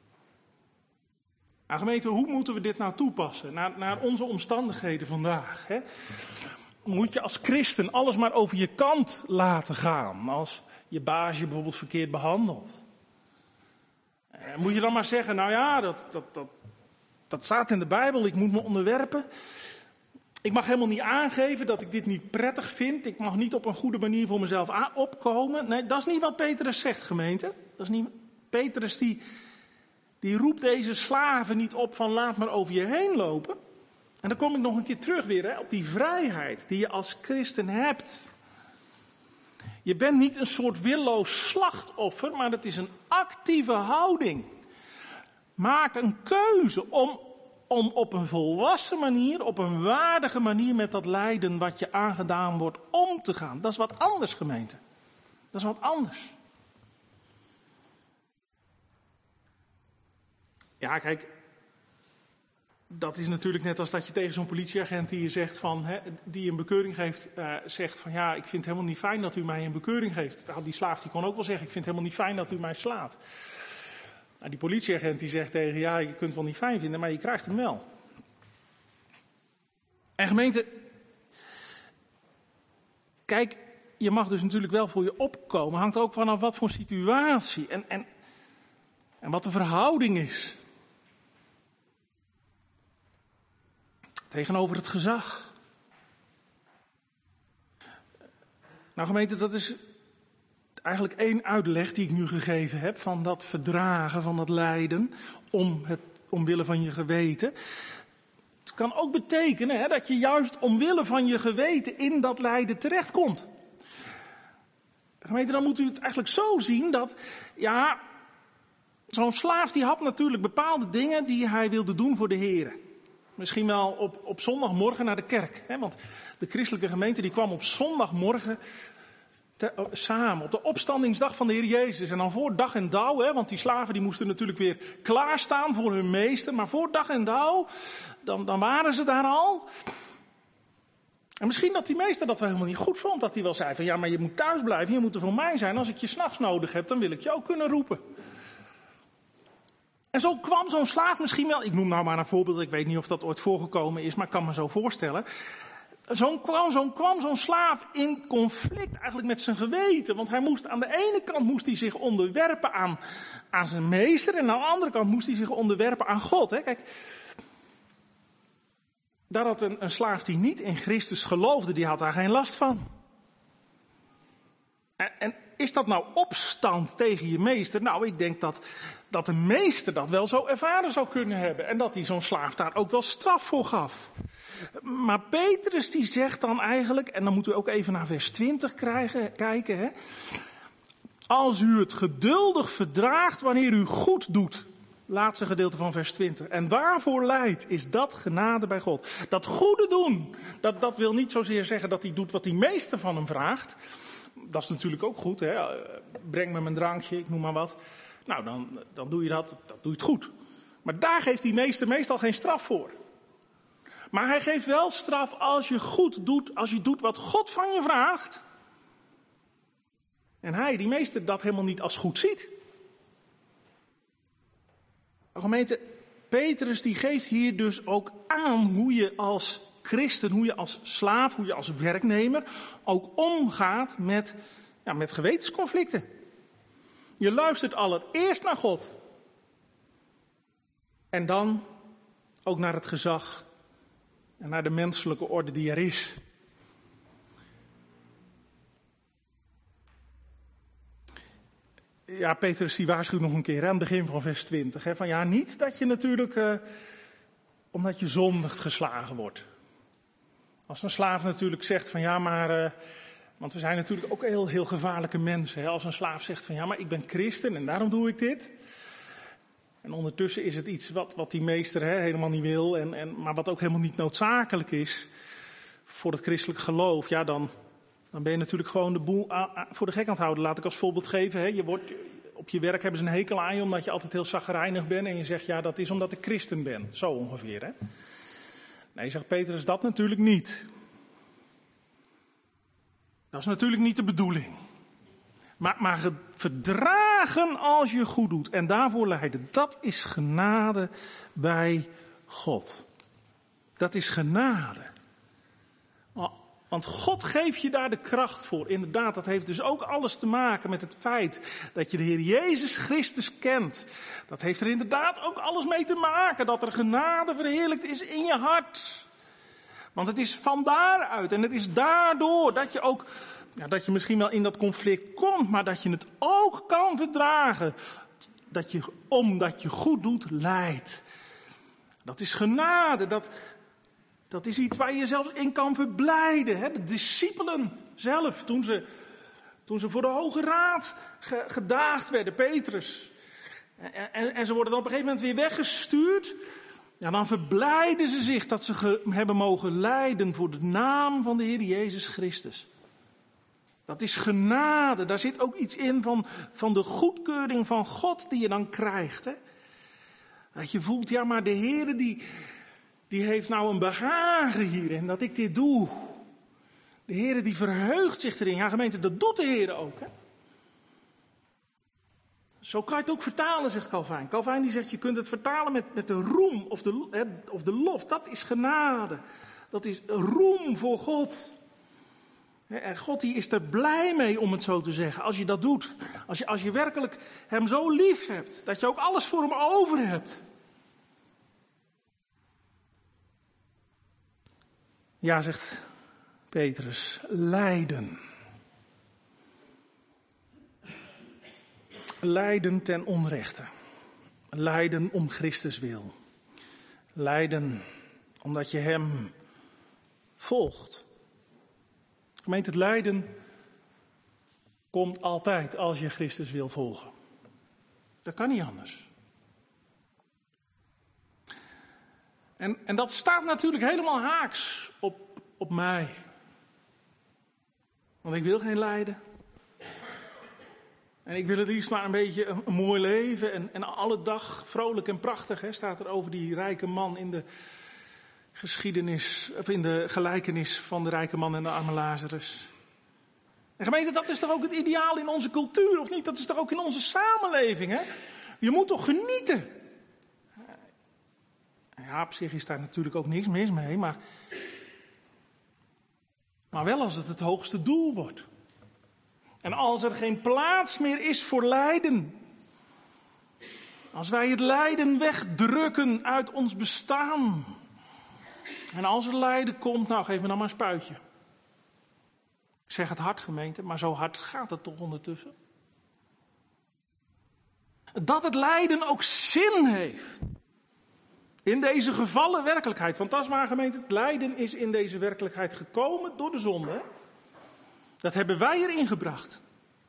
Nou, gemeente, hoe moeten we dit nou toepassen naar onze omstandigheden vandaag? Hè? Moet je als christen alles maar over je kant laten gaan als je baas je bijvoorbeeld verkeerd behandelt? Moet je dan maar zeggen, nou ja, dat staat in de Bijbel, ik moet me onderwerpen. Ik mag helemaal niet aangeven dat ik dit niet prettig vind. Ik mag niet op een goede manier voor mezelf opkomen. Nee, dat is niet wat Petrus zegt, gemeente. Dat is niet. Petrus die roept deze slaven niet op van laat maar over je heen lopen. En dan kom ik nog een keer terug weer op die vrijheid die je als christen hebt. Je bent niet een soort willoos slachtoffer, maar het is een actieve houding. Maak een keuze om op een volwassen manier, op een waardige manier met dat lijden wat je aangedaan wordt om te gaan. Dat is wat anders, gemeente. Dat is wat anders. Ja, kijk, dat is natuurlijk net als dat je tegen zo'n politieagent die je zegt die een bekeuring geeft, zegt van ja, ik vind het helemaal niet fijn dat u mij een bekeuring geeft. Die slaaf die kon ook wel zeggen, ik vind het helemaal niet fijn dat u mij slaat. Nou, die politieagent die zegt tegen ja, je kunt het wel niet fijn vinden, maar je krijgt hem wel. En gemeente, kijk, je mag dus natuurlijk wel voor je opkomen. Hangt ook vanaf wat voor situatie en wat de verhouding is. Tegenover het gezag. Nou gemeente, dat is eigenlijk één uitleg die ik nu gegeven heb van dat verdragen, van dat lijden, omwille van je geweten. Het kan ook betekenen dat je juist omwille van je geweten in dat lijden terechtkomt. Gemeente, dan moet u het eigenlijk zo zien dat, ja, zo'n slaaf die had natuurlijk bepaalde dingen die hij wilde doen voor de Heer. Misschien wel op zondagmorgen naar de kerk. Want de christelijke gemeente die kwam op zondagmorgen samen. Op de opstandingsdag van de Heer Jezus. En dan voor dag en dauw. Want die slaven die moesten natuurlijk weer klaarstaan voor hun meester. Maar voor dag en dauw, dan waren ze daar al. En misschien dat die meester dat wel helemaal niet goed vond. Dat hij wel zei van ja, maar je moet thuis blijven. Je moet er voor mij zijn. Als ik je 's nachts nodig heb, dan wil ik je ook kunnen roepen. En zo kwam zo'n slaaf misschien wel, ik noem nou maar een voorbeeld, ik weet niet of dat ooit voorgekomen is, maar ik kan me zo voorstellen. Kwam zo'n slaaf in conflict eigenlijk met zijn geweten. Want hij moest aan de ene kant zich onderwerpen aan zijn meester en aan de andere kant moest hij zich onderwerpen aan God. Hè? Kijk, daar had een slaaf die niet in Christus geloofde, die had daar geen last van. En is dat nou opstand tegen je meester? Nou, ik denk dat de meester dat wel zo ervaren zou kunnen hebben. En dat hij zo'n slaaf daar ook wel straf voor gaf. Maar Petrus die zegt dan eigenlijk, en dan moeten we ook even naar vers 20 kijken. Hè? Als u het geduldig verdraagt wanneer u goed doet. Laatste gedeelte van vers 20. En waarvoor leidt, is dat genade bij God. Dat goede doen, dat wil niet zozeer zeggen dat hij doet wat die meester van hem vraagt. Dat is natuurlijk ook goed, hè? Breng me mijn drankje, ik noem maar wat. Nou, dan doe je dat doe je het goed. Maar daar geeft die meester meestal geen straf voor. Maar hij geeft wel straf als je goed doet, als je doet wat God van je vraagt. En die meester, dat helemaal niet als goed ziet. Gemeente, Petrus die geeft hier dus ook aan hoe je als christen, hoe je als slaaf, hoe je als werknemer ook omgaat met gewetensconflicten. Je luistert allereerst naar God. En dan ook naar het gezag en naar de menselijke orde die er is. Ja, Petrus die waarschuwt nog een keer aan het begin van vers 20. Hè, van ja, niet dat je natuurlijk, omdat je zondigt, geslagen wordt. Als een slaaf natuurlijk zegt van ja, maar Want we zijn natuurlijk ook heel gevaarlijke mensen. Hè? Als een slaaf zegt van ja, maar ik ben christen en daarom doe ik dit. En ondertussen is het iets wat die meester helemaal niet wil, maar wat ook helemaal niet noodzakelijk is voor het christelijk geloof. Ja, dan ben je natuurlijk gewoon de boel voor de gek aan het houden. Laat ik als voorbeeld geven, hè? Op je werk hebben ze een hekel aan je omdat je altijd heel chagrijnig bent. En je zegt ja, dat is omdat ik christen ben. Zo ongeveer, hè. Nee, zegt Petrus, dat natuurlijk niet. Dat is natuurlijk niet de bedoeling. Maar verdragen als je goed doet en daarvoor lijden, dat is genade bij God. Dat is genade. Want God geeft je daar de kracht voor. Inderdaad, dat heeft dus ook alles te maken met het feit dat je de Heer Jezus Christus kent. Dat heeft er inderdaad ook alles mee te maken dat er genade verheerlijkt is in je hart. Want het is van daaruit en het is daardoor dat je ook, dat je misschien wel in dat conflict komt, maar dat je het ook kan verdragen. Dat je, omdat je goed doet, lijdt. Dat is genade, dat is iets waar je zelfs in kan verblijden. Hè? De discipelen zelf, toen ze voor de Hoge Raad gedaagd werden, Petrus. En ze worden dan op een gegeven moment weer weggestuurd. Ja, dan verblijden ze zich dat ze hebben mogen lijden voor de naam van de Heer Jezus Christus. Dat is genade, daar zit ook iets in van de goedkeuring van God die je dan krijgt. Hè? Dat je voelt, ja maar de Heer die heeft nou een behagen hierin dat ik dit doe. De Heer die verheugt zich erin. Ja gemeente, dat doet de Heer ook. Hè? Zo kan je het ook vertalen, zegt Calvijn. Calvijn die zegt, je kunt het vertalen met de roem of de lof. Dat is genade. Dat is roem voor God. En God die is er blij mee, om het zo te zeggen, als je dat doet. Als je werkelijk hem zo lief hebt, dat je ook alles voor hem over hebt. Ja, zegt Petrus, lijden. Lijden ten onrechte. Lijden om Christus wil. Lijden omdat je hem volgt. Gemeente, het lijden komt altijd als je Christus wil volgen. Dat kan niet anders. En dat staat natuurlijk helemaal haaks op mij. Want ik wil geen lijden. En ik wil het liefst maar een beetje een mooi leven. En alle dag vrolijk en prachtig, staat er over die rijke man in de geschiedenis, of in de gelijkenis van de rijke man en de arme Lazarus. En gemeente, dat is toch ook het ideaal in onze cultuur, of niet? Dat is toch ook in onze samenleving, hè? Je moet toch genieten? Ja, op zich is daar natuurlijk ook niks mis mee, maar wel als het hoogste doel wordt. En als er geen plaats meer is voor lijden. Als wij het lijden wegdrukken uit ons bestaan. En als er lijden komt, nou geef me dan maar een spuitje. Ik zeg het hard, gemeente, maar zo hard gaat het toch ondertussen. Dat het lijden ook zin heeft. In deze gevallen werkelijkheid. Want dat is waar, gemeente, het lijden is in deze werkelijkheid gekomen door de zonde. Hè? Dat hebben wij erin gebracht.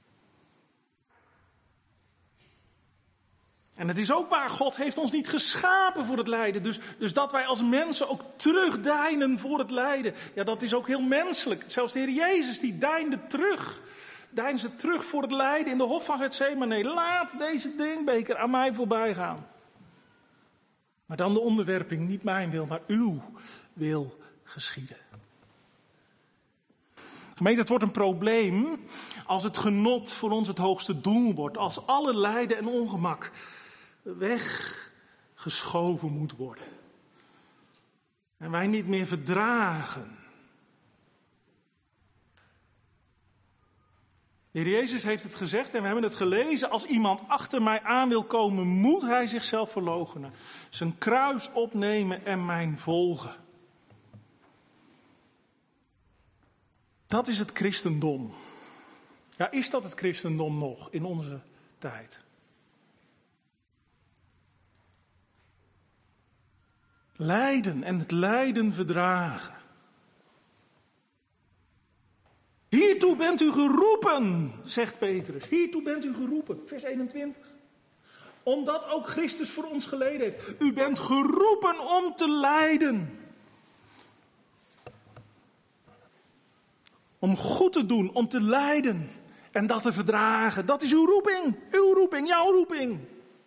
En het is ook waar, God heeft ons niet geschapen voor het lijden. Dus dat wij als mensen ook terugdeinen voor het lijden. Ja, dat is ook heel menselijk. Zelfs de Heer Jezus, die deinde terug. Deinsde terug voor het lijden in de hof van Getsemane. Laat deze drinkbeker aan mij voorbij gaan. Maar dan de onderwerping, niet mijn wil, maar uw wil geschieden. Gemeente, het wordt een probleem als het genot voor ons het hoogste doel wordt. Als alle lijden en ongemak weggeschoven moet worden. En wij niet meer verdragen. De Heer Jezus heeft het gezegd en we hebben het gelezen. Als iemand achter mij aan wil komen, moet hij zichzelf verloochenen. Zijn kruis opnemen en mij volgen. Dat is het christendom. Ja, is dat het christendom nog in onze tijd? Lijden en het lijden verdragen. Hiertoe bent u geroepen, zegt Petrus. Hiertoe bent u geroepen, vers 21. Omdat ook Christus voor ons geleden heeft. U bent geroepen om te lijden. Om goed te doen, om te lijden. En dat te verdragen. Dat is uw roeping. Uw roeping, jouw roeping.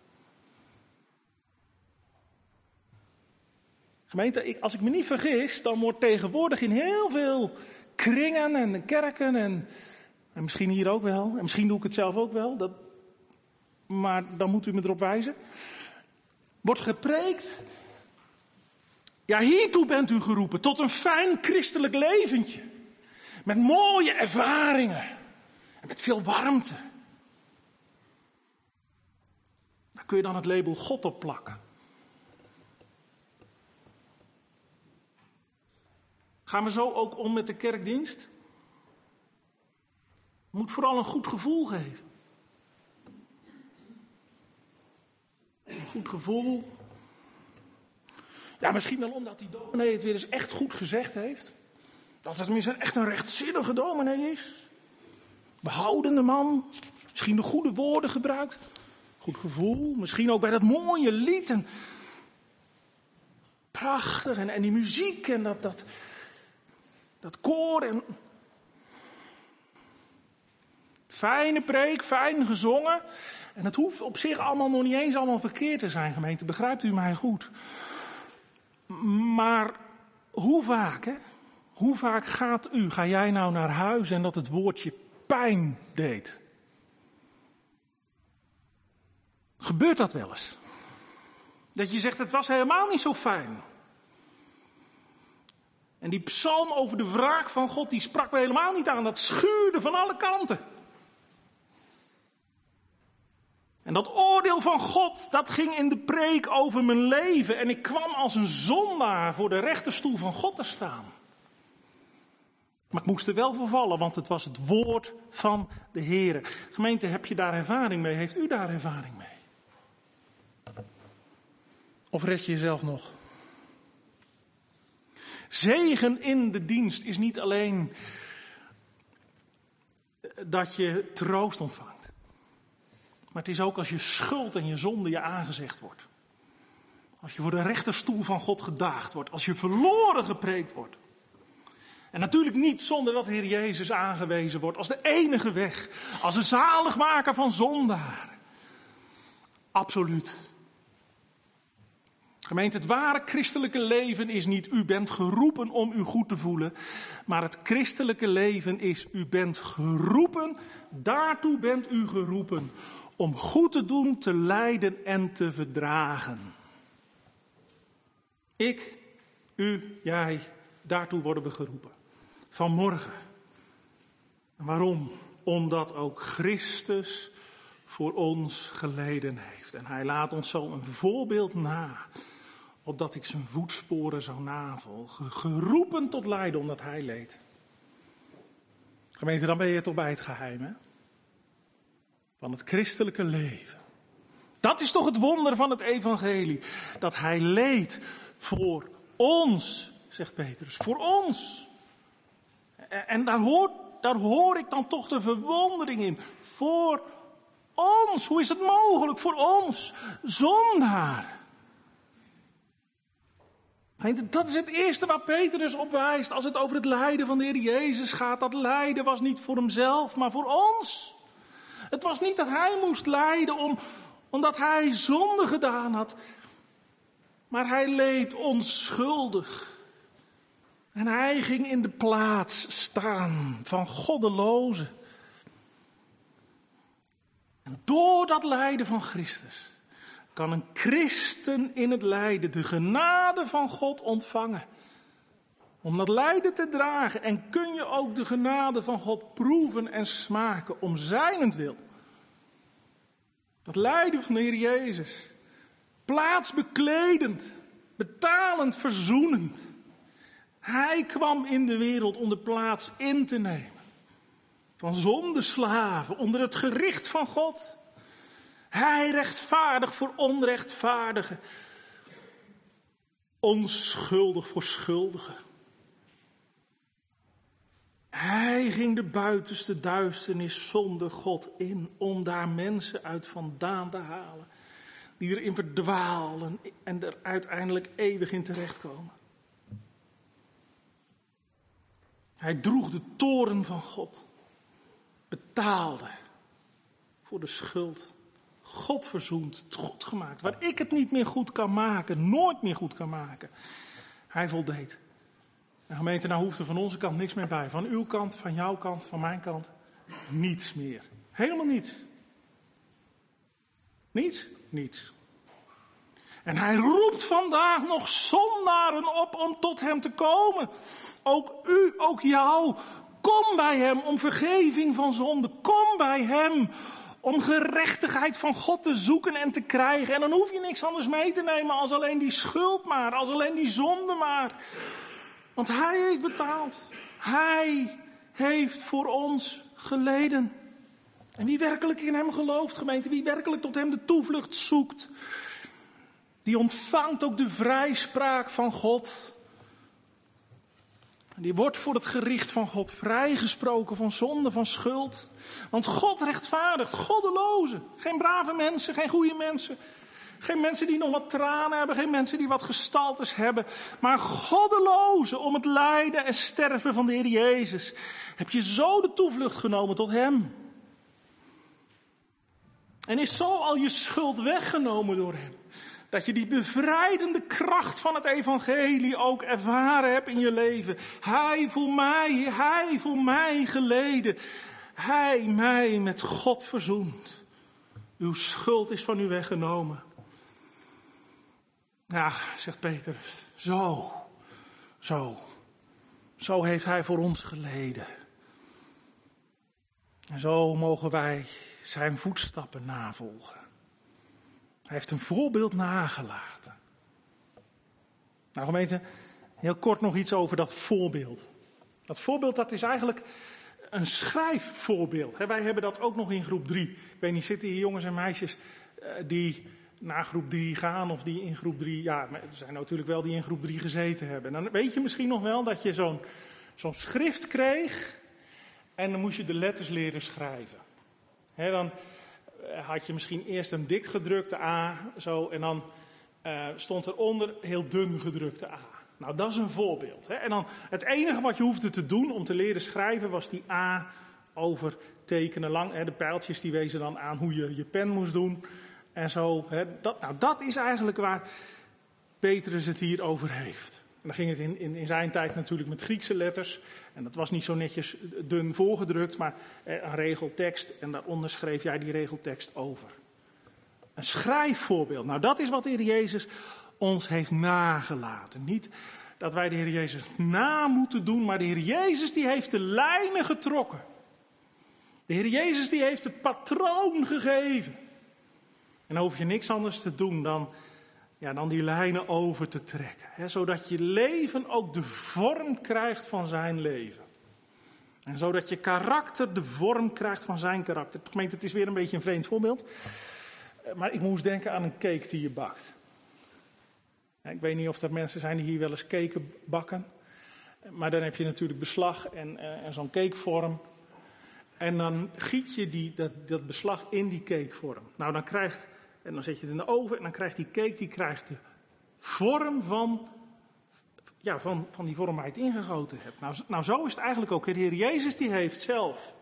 Gemeente, als ik me niet vergis, dan wordt tegenwoordig in heel veel kringen en kerken en misschien hier ook wel. En misschien doe ik het zelf ook wel. Maar dan moet u me erop wijzen. Wordt gepreekt. Ja, hiertoe bent u geroepen. Tot een fijn christelijk leventje. Met mooie ervaringen. En met veel warmte. Daar kun je dan het label God op plakken. Gaan we zo ook om met de kerkdienst? Moet vooral een goed gevoel geven. Een goed gevoel. Ja, misschien wel omdat die dominee het weer eens echt goed gezegd heeft. Dat het tenminste echt een rechtzinnige dominee is. Behoudende man. Misschien de goede woorden gebruikt. Goed gevoel. Misschien ook bij dat mooie lied. En prachtig. En die muziek. En dat koor. En fijne preek. Fijn gezongen. En het hoeft op zich allemaal nog niet eens allemaal verkeerd te zijn, gemeente. Begrijpt u mij goed? Maar hoe vaak, hè? Hoe vaak ga jij nou naar huis en dat het woordje pijn deed? Gebeurt dat wel eens? Dat je zegt, het was helemaal niet zo fijn. En die psalm over de wraak van God, die sprak me helemaal niet aan. Dat schuurde van alle kanten. En dat oordeel van God, dat ging in de preek over mijn leven. En ik kwam als een zondaar voor de rechterstoel van God te staan. Maar ik moest er wel voor vallen, want het was het woord van de Heere. Gemeente, heb je daar ervaring mee? Heeft u daar ervaring mee? Of red je jezelf nog? Zegen in de dienst is niet alleen dat je troost ontvangt. Maar het is ook als je schuld en je zonde je aangezegd wordt. Als je voor de rechterstoel van God gedaagd wordt. Als je verloren gepreekt wordt. En natuurlijk niet zonder dat de Heer Jezus aangewezen wordt als de enige weg. Als een zaligmaker van zondaar. Absoluut. Gemeente, het ware christelijke leven is niet u bent geroepen om u goed te voelen. Maar het christelijke leven is u bent geroepen. Daartoe bent u geroepen. Om goed te doen, te lijden en te verdragen. Ik, u, jij, daartoe worden we geroepen. Vanmorgen. En waarom? Omdat ook Christus voor ons geleden heeft. En hij laat ons zo een voorbeeld na. Opdat ik zijn voetsporen zou navolgen. Geroepen tot lijden omdat hij leed. Gemeente, dan ben je toch bij het geheim, hè? Van het christelijke leven. Dat is toch het wonder van het evangelie. Dat hij leed voor ons, zegt Petrus. Voor ons. En daar hoor ik dan toch de verwondering in. Voor ons. Hoe is het mogelijk? Voor ons. Zondaar. Dat is het eerste waar Petrus op wijst. Als het over het lijden van de Heer Jezus gaat. Dat lijden was niet voor hemzelf, maar voor ons. Het was niet dat hij moest lijden omdat hij zonde gedaan had. Maar hij leed onschuldig. En hij ging in de plaats staan van goddelozen. En door dat lijden van Christus kan een christen in het lijden de genade van God ontvangen. Om dat lijden te dragen. En kun je ook de genade van God proeven en smaken om zijnentwil. Dat lijden van de Heer Jezus. Plaatsbekledend. Betalend, verzoenend. Hij kwam in de wereld om de plaats in te nemen. Van zondeslaven onder het gericht van God. Hij rechtvaardig voor onrechtvaardigen. Onschuldig voor schuldigen. Hij ging de buitenste duisternis zonder God in om daar mensen uit vandaan te halen. Die erin verdwalen en er uiteindelijk eeuwig in terechtkomen. Hij droeg de toorn van God. Betaalde voor de schuld. God verzoend, het goed gemaakt. Waar ik het niet meer goed kan maken, nooit meer goed kan maken. Hij voldeed. En gemeente, nou hoeft er van onze kant niks meer bij. Van uw kant, van jouw kant, van mijn kant. Niets meer. Helemaal niets. Niets? Niets. En hij roept vandaag nog zondaren op om tot hem te komen. Ook u, ook jou. Kom bij hem om vergeving van zonde. Kom bij hem om gerechtigheid van God te zoeken en te krijgen. En dan hoef je niks anders mee te nemen als alleen die schuld maar. Als alleen die zonde maar. Want hij heeft betaald. Hij heeft voor ons geleden. En wie werkelijk in hem gelooft, gemeente, wie werkelijk tot hem de toevlucht zoekt, die ontvangt ook de vrijspraak van God. Die wordt voor het gericht van God vrijgesproken van zonde, van schuld. Want God rechtvaardigt goddelozen. Geen brave mensen, geen goede mensen. Geen mensen die nog wat tranen hebben, geen mensen die wat gestaltes hebben. Maar goddelozen om het lijden en sterven van de Heer Jezus. Heb je zo de toevlucht genomen tot hem. En is zo al je schuld weggenomen door hem. Dat je die bevrijdende kracht van het evangelie ook ervaren hebt in je leven. Hij voor mij geleden. Hij mij met God verzoend. Uw schuld is van u weggenomen. Ja, zegt Petrus, zo heeft hij voor ons geleden. En zo mogen wij zijn voetstappen navolgen. Hij heeft een voorbeeld nagelaten. Nou gemeente, heel kort nog iets over dat voorbeeld. Dat voorbeeld, dat is eigenlijk een schrijfvoorbeeld. Wij hebben dat ook nog in groep 3. Ik weet niet, zitten hier jongens en meisjes die naar groep 3 gaan of die in groep 3... Ja, er zijn natuurlijk wel die in groep 3 gezeten hebben. Dan weet je misschien nog wel dat je zo'n schrift kreeg en dan moest je de letters leren schrijven. Dan had je misschien eerst een dik gedrukte A, zo, en dan stond eronder heel dun gedrukte A. Nou, dat is een voorbeeld. En dan het enige wat je hoefde te doen om te leren schrijven was die A overtekenen lang. De pijltjes die wezen dan aan hoe je je pen moest doen en zo. Dat is eigenlijk waar Petrus het hier over heeft. En dan ging het in zijn tijd natuurlijk met Griekse letters. En dat was niet zo netjes dun voorgedrukt, maar een regeltekst. En daaronder schreef jij die regeltekst over. Een schrijfvoorbeeld. Nou, dat is wat de Heer Jezus ons heeft nagelaten. Niet dat wij de Heer Jezus na moeten doen, maar de Heer Jezus die heeft de lijnen getrokken. De Heer Jezus die heeft het patroon gegeven. En dan hoef je niks anders te doen dan die lijnen over te trekken. Zodat je leven ook de vorm krijgt van zijn leven. En zodat je karakter de vorm krijgt van zijn karakter. Gemeente, het is weer een beetje een vreemd voorbeeld. Maar ik moest denken aan een cake die je bakt. Ik weet niet of er mensen zijn die hier wel eens cake bakken. Maar dan heb je natuurlijk beslag en zo'n cakevorm. En dan giet je dat beslag in die cakevorm. Nou, en dan zet je het in de oven en dan krijgt die cake de vorm van die vorm waar je het ingegoten hebt. Nou, zo is het eigenlijk ook. De Heer Jezus die heeft zelf,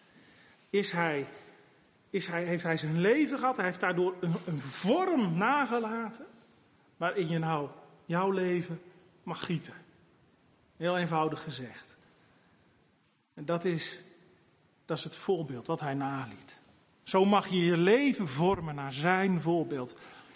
heeft hij zijn leven gehad. Hij heeft daardoor een vorm nagelaten waarin je nou jouw leven mag gieten. Heel eenvoudig gezegd. En dat is het voorbeeld wat hij naliet. Zo mag je je leven vormen naar zijn voorbeeld.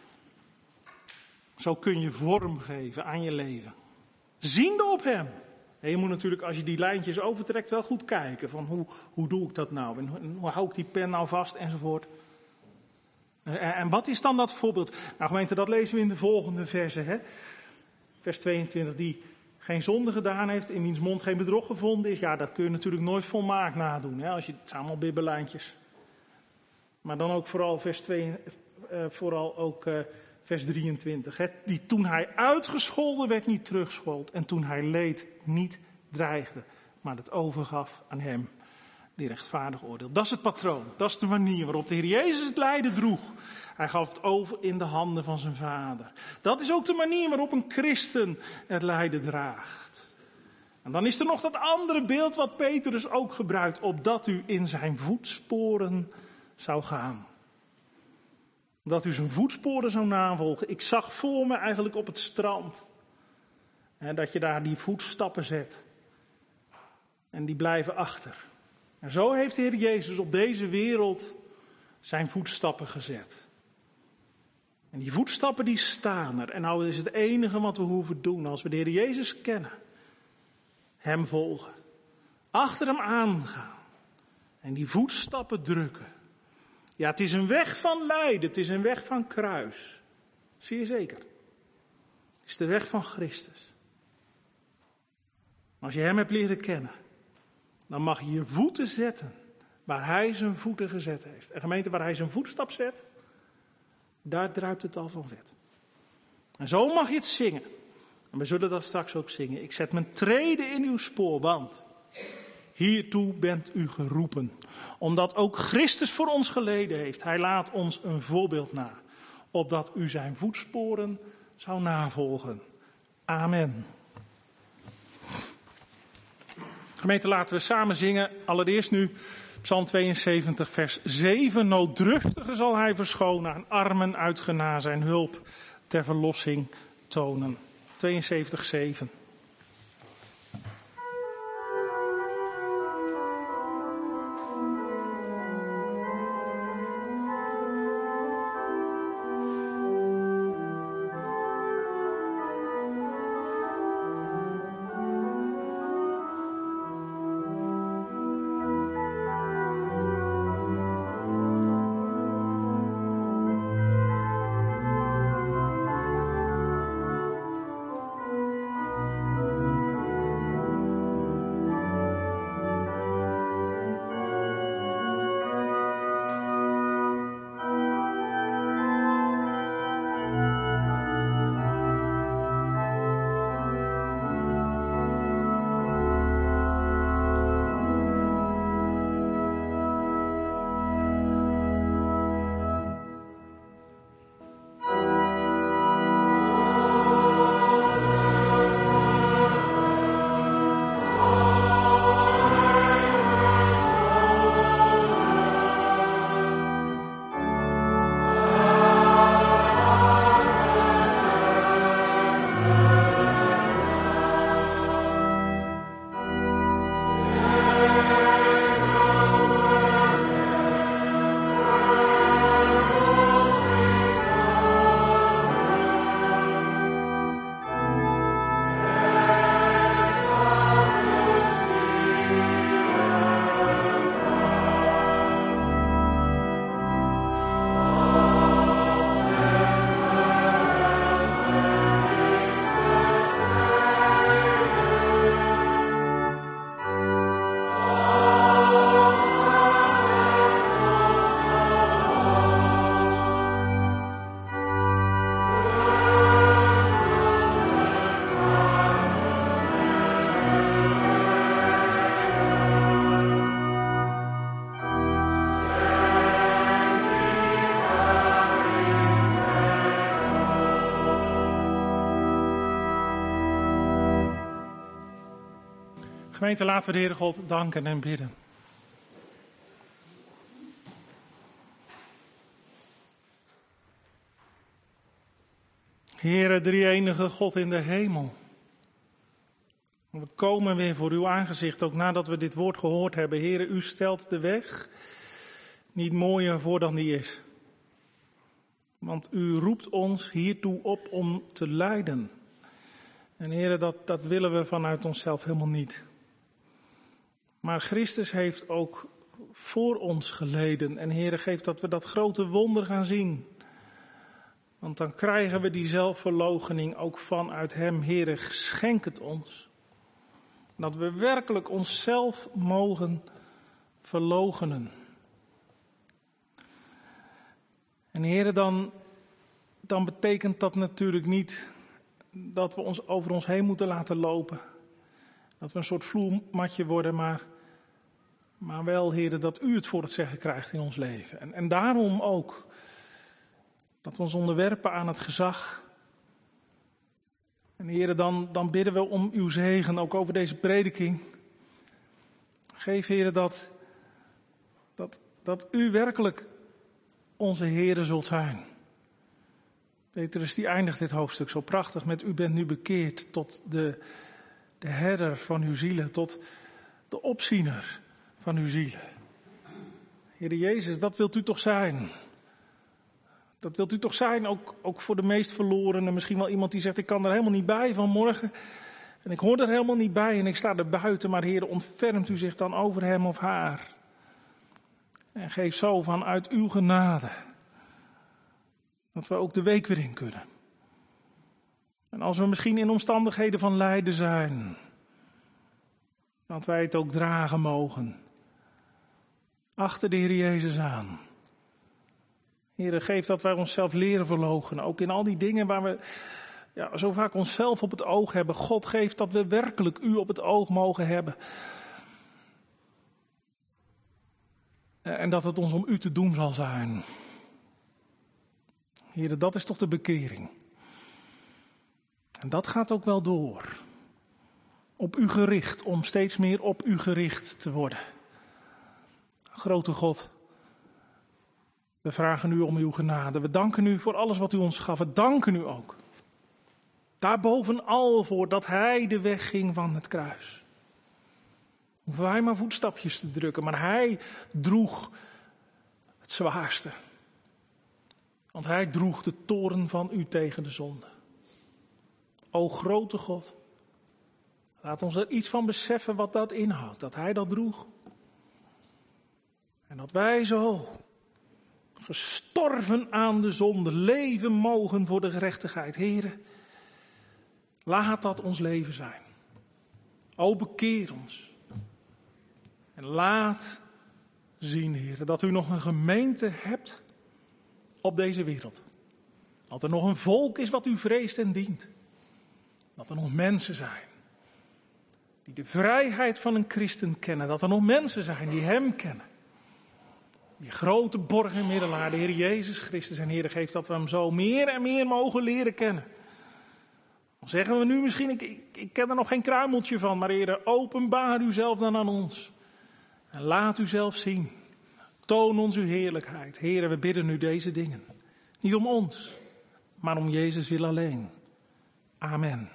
Zo kun je vorm geven aan je leven. Ziende op hem. En je moet natuurlijk, als je die lijntjes overtrekt, wel goed kijken. Van hoe doe ik dat nou? En hoe hou ik die pen nou vast? Enzovoort. En wat is dan dat voorbeeld? Nou gemeente, dat lezen we in de volgende versen. Vers 22, die geen zonde gedaan heeft, in wiens mond geen bedrog gevonden is. Ja, dat kun je natuurlijk nooit volmaakt nadoen. Het zijn allemaal bibberlijntjes. Maar dan ook vooral vers 23. Die toen hij uitgescholden werd niet terugschold. En toen hij leed niet dreigde. maar het overgaf aan hem die rechtvaardig oordeelt. Dat is het patroon, dat is de manier waarop de Heer Jezus het lijden droeg. Hij gaf het over in de handen van zijn Vader. Dat is ook de manier waarop een christen het lijden draagt. En dan is er nog dat andere beeld wat Petrus ook gebruikt, opdat u in zijn voetsporen zou gaan. Dat u zijn voetsporen zou navolgen. Ik zag voor me eigenlijk op het strand. Dat je daar die voetstappen zet. En die blijven achter. En zo heeft de Heer Jezus op deze wereld zijn voetstappen gezet. En die voetstappen die staan er. En nou is het enige wat we hoeven doen als we de Heer Jezus kennen. Hem volgen. Achter hem aangaan. En die voetstappen drukken. Ja, het is een weg van lijden. Het is een weg van kruis. Zie je zeker. Het is de weg van Christus. Als je hem hebt leren kennen, dan mag je je voeten zetten waar hij zijn voeten gezet heeft. En gemeente, waar hij zijn voetstap zet, daar druipt het al van vet. En zo mag je het zingen. En we zullen dat straks ook zingen. Ik zet mijn treden in uw spoor, want hiertoe bent u geroepen. Omdat ook Christus voor ons geleden heeft. Hij laat ons een voorbeeld na. Opdat u zijn voetsporen zou navolgen. Amen. Gemeente, laten we samen zingen. Allereerst nu Psalm 72, vers 7. Nooddruftigen zal hij verschonen, aan armen uitgena zijn hulp ter verlossing tonen. 72, 7. Gemeente, laten we de Heere God danken en bidden. Heere, drie-enige God in de hemel. We komen weer voor uw aangezicht, ook nadat we dit woord gehoord hebben. Heere, u stelt de weg niet mooier voor dan die is. Want u roept ons hiertoe op om te lijden. En Heere, dat willen we vanuit onszelf helemaal niet. Maar Christus heeft ook voor ons geleden. En Heere, geef dat we dat grote wonder gaan zien. Want dan krijgen we die zelfverloochening ook vanuit hem. Heere, schenk het ons. Dat we werkelijk onszelf mogen verloochenen. En Heere, dan betekent dat natuurlijk niet dat we ons over ons heen moeten laten lopen. Dat we een soort vloermatje worden, maar wel, Heere, dat u het voor het zeggen krijgt in ons leven. En daarom ook dat we ons onderwerpen aan het gezag. En Heere, dan bidden we om uw zegen, ook over deze prediking. Geef, Heere, dat u werkelijk onze Heere zult zijn. Petrus die eindigt dit hoofdstuk zo prachtig met: u bent nu bekeerd tot de herder van uw zielen, tot de opziener van uw zielen. Heere Jezus, dat wilt u toch zijn? Dat wilt u toch zijn, ook voor de meest verlorenen. Misschien wel iemand die zegt: ik kan er helemaal niet bij vanmorgen. En ik hoor er helemaal niet bij en ik sta er buiten. Maar Heere, ontfermt u zich dan over hem of haar. En geef zo vanuit uw genade dat we ook de week weer in kunnen. En als we misschien in omstandigheden van lijden zijn, dat wij het ook dragen mogen. Achter de Heer Jezus aan. Heere, geef dat wij onszelf leren verloochenen. Ook in al die dingen waar we zo vaak onszelf op het oog hebben. God geeft dat we werkelijk u op het oog mogen hebben. En dat het ons om u te doen zal zijn. Heere, dat is toch de bekering. En dat gaat ook wel door. Op u gericht, om steeds meer op u gericht te worden. Grote God, we vragen u om uw genade. We danken u voor alles wat u ons gaf. We danken u ook. Daarbovenal voor dat hij de weg ging van het kruis. Hoeven wij maar voetstapjes te drukken, maar hij droeg het zwaarste. Want hij droeg de toorn van u tegen de zonde. O grote God, laat ons er iets van beseffen wat dat inhoudt, dat hij dat droeg. En dat wij zo, gestorven aan de zonde, leven mogen voor de gerechtigheid. Here, laat dat ons leven zijn. O bekeer ons. En laat zien, Heere, dat u nog een gemeente hebt op deze wereld. Dat er nog een volk is wat u vreest en dient. Dat er nog mensen zijn die de vrijheid van een christen kennen. Dat er nog mensen zijn die hem kennen. Die grote borg en middelaar, de Heer Jezus Christus. En Heer, geeft dat we hem zo meer en meer mogen leren kennen. Dan zeggen we nu misschien, ik ken er nog geen kruimeltje van. Maar Heer, openbaar uzelf dan aan ons. En laat u zelf zien. Toon ons uw heerlijkheid. Heer, we bidden nu deze dingen. Niet om ons, maar om Jezus wil alleen. Amen.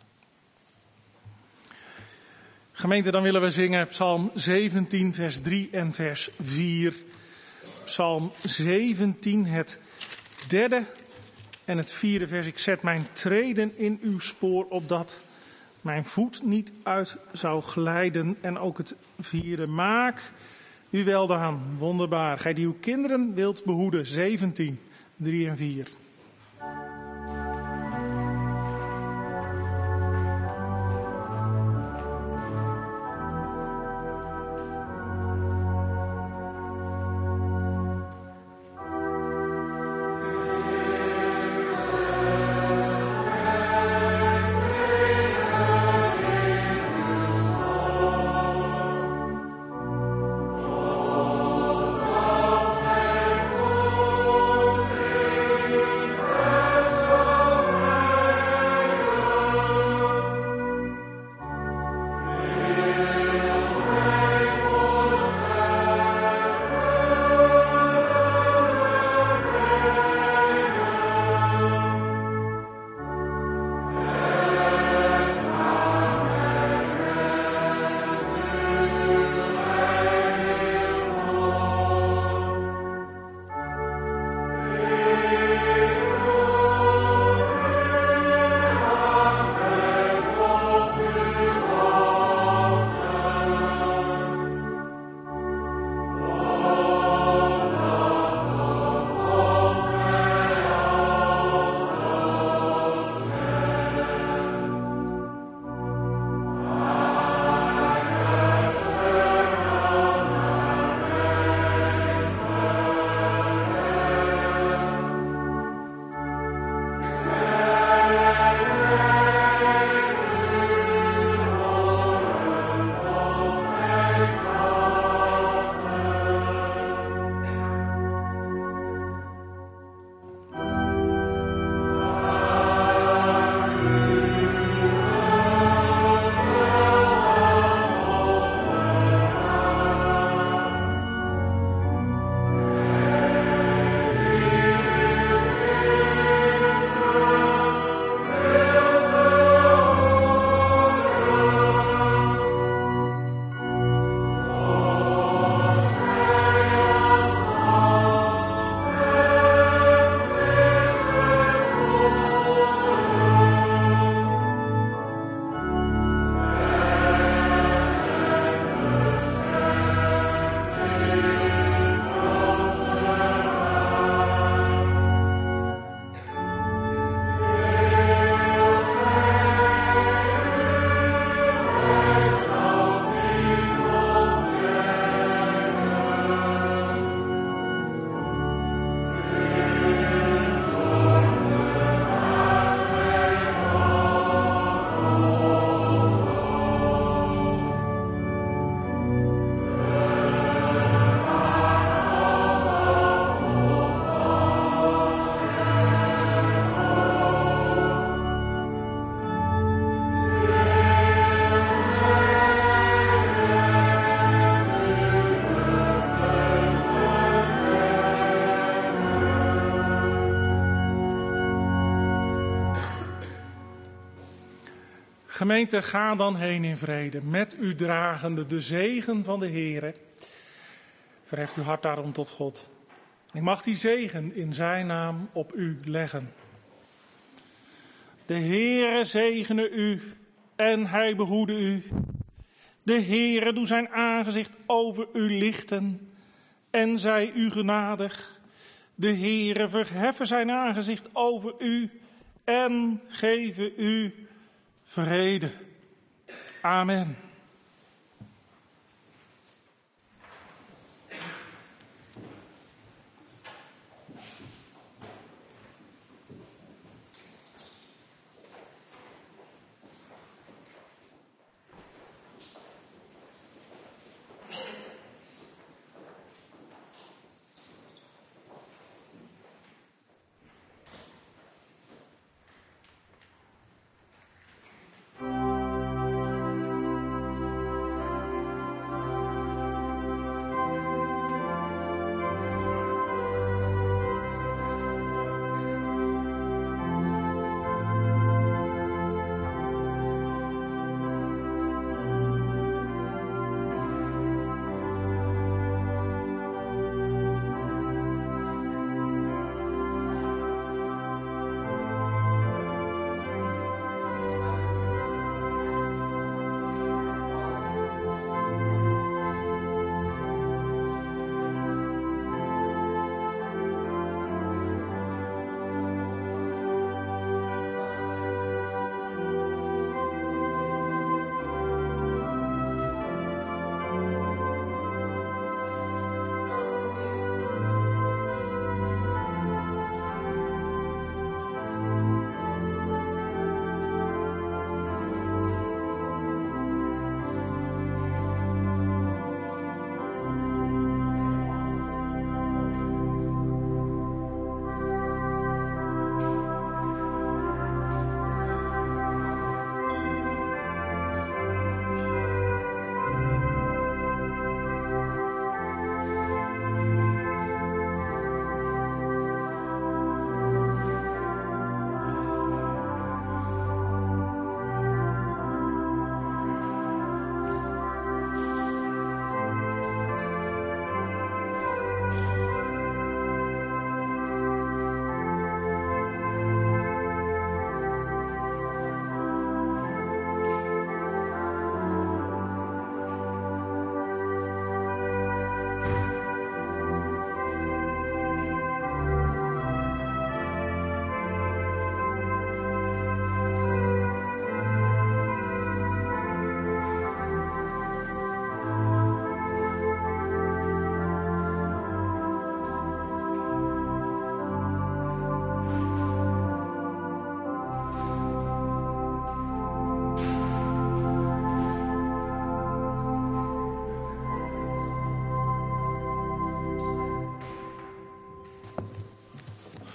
Gemeente, dan willen we zingen Psalm 17, vers 3 en vers 4. Psalm 17, het derde en het vierde vers. Ik zet mijn treden in uw spoor, opdat mijn voet niet uit zou glijden. En ook het vierde. Maak u weldaan, wonderbaar. Gij die uw kinderen wilt behoeden. 17, 3 en 4. Gemeente, ga dan heen in vrede, met u dragende de zegen van de Heere. Verheft uw hart daarom tot God. Ik mag die zegen in zijn naam op u leggen. De Heere zegene u en hij behoede u. De Heere doe zijn aangezicht over u lichten en zij u genadig. De Heere verheffen zijn aangezicht over u en geven u vrede. Amen.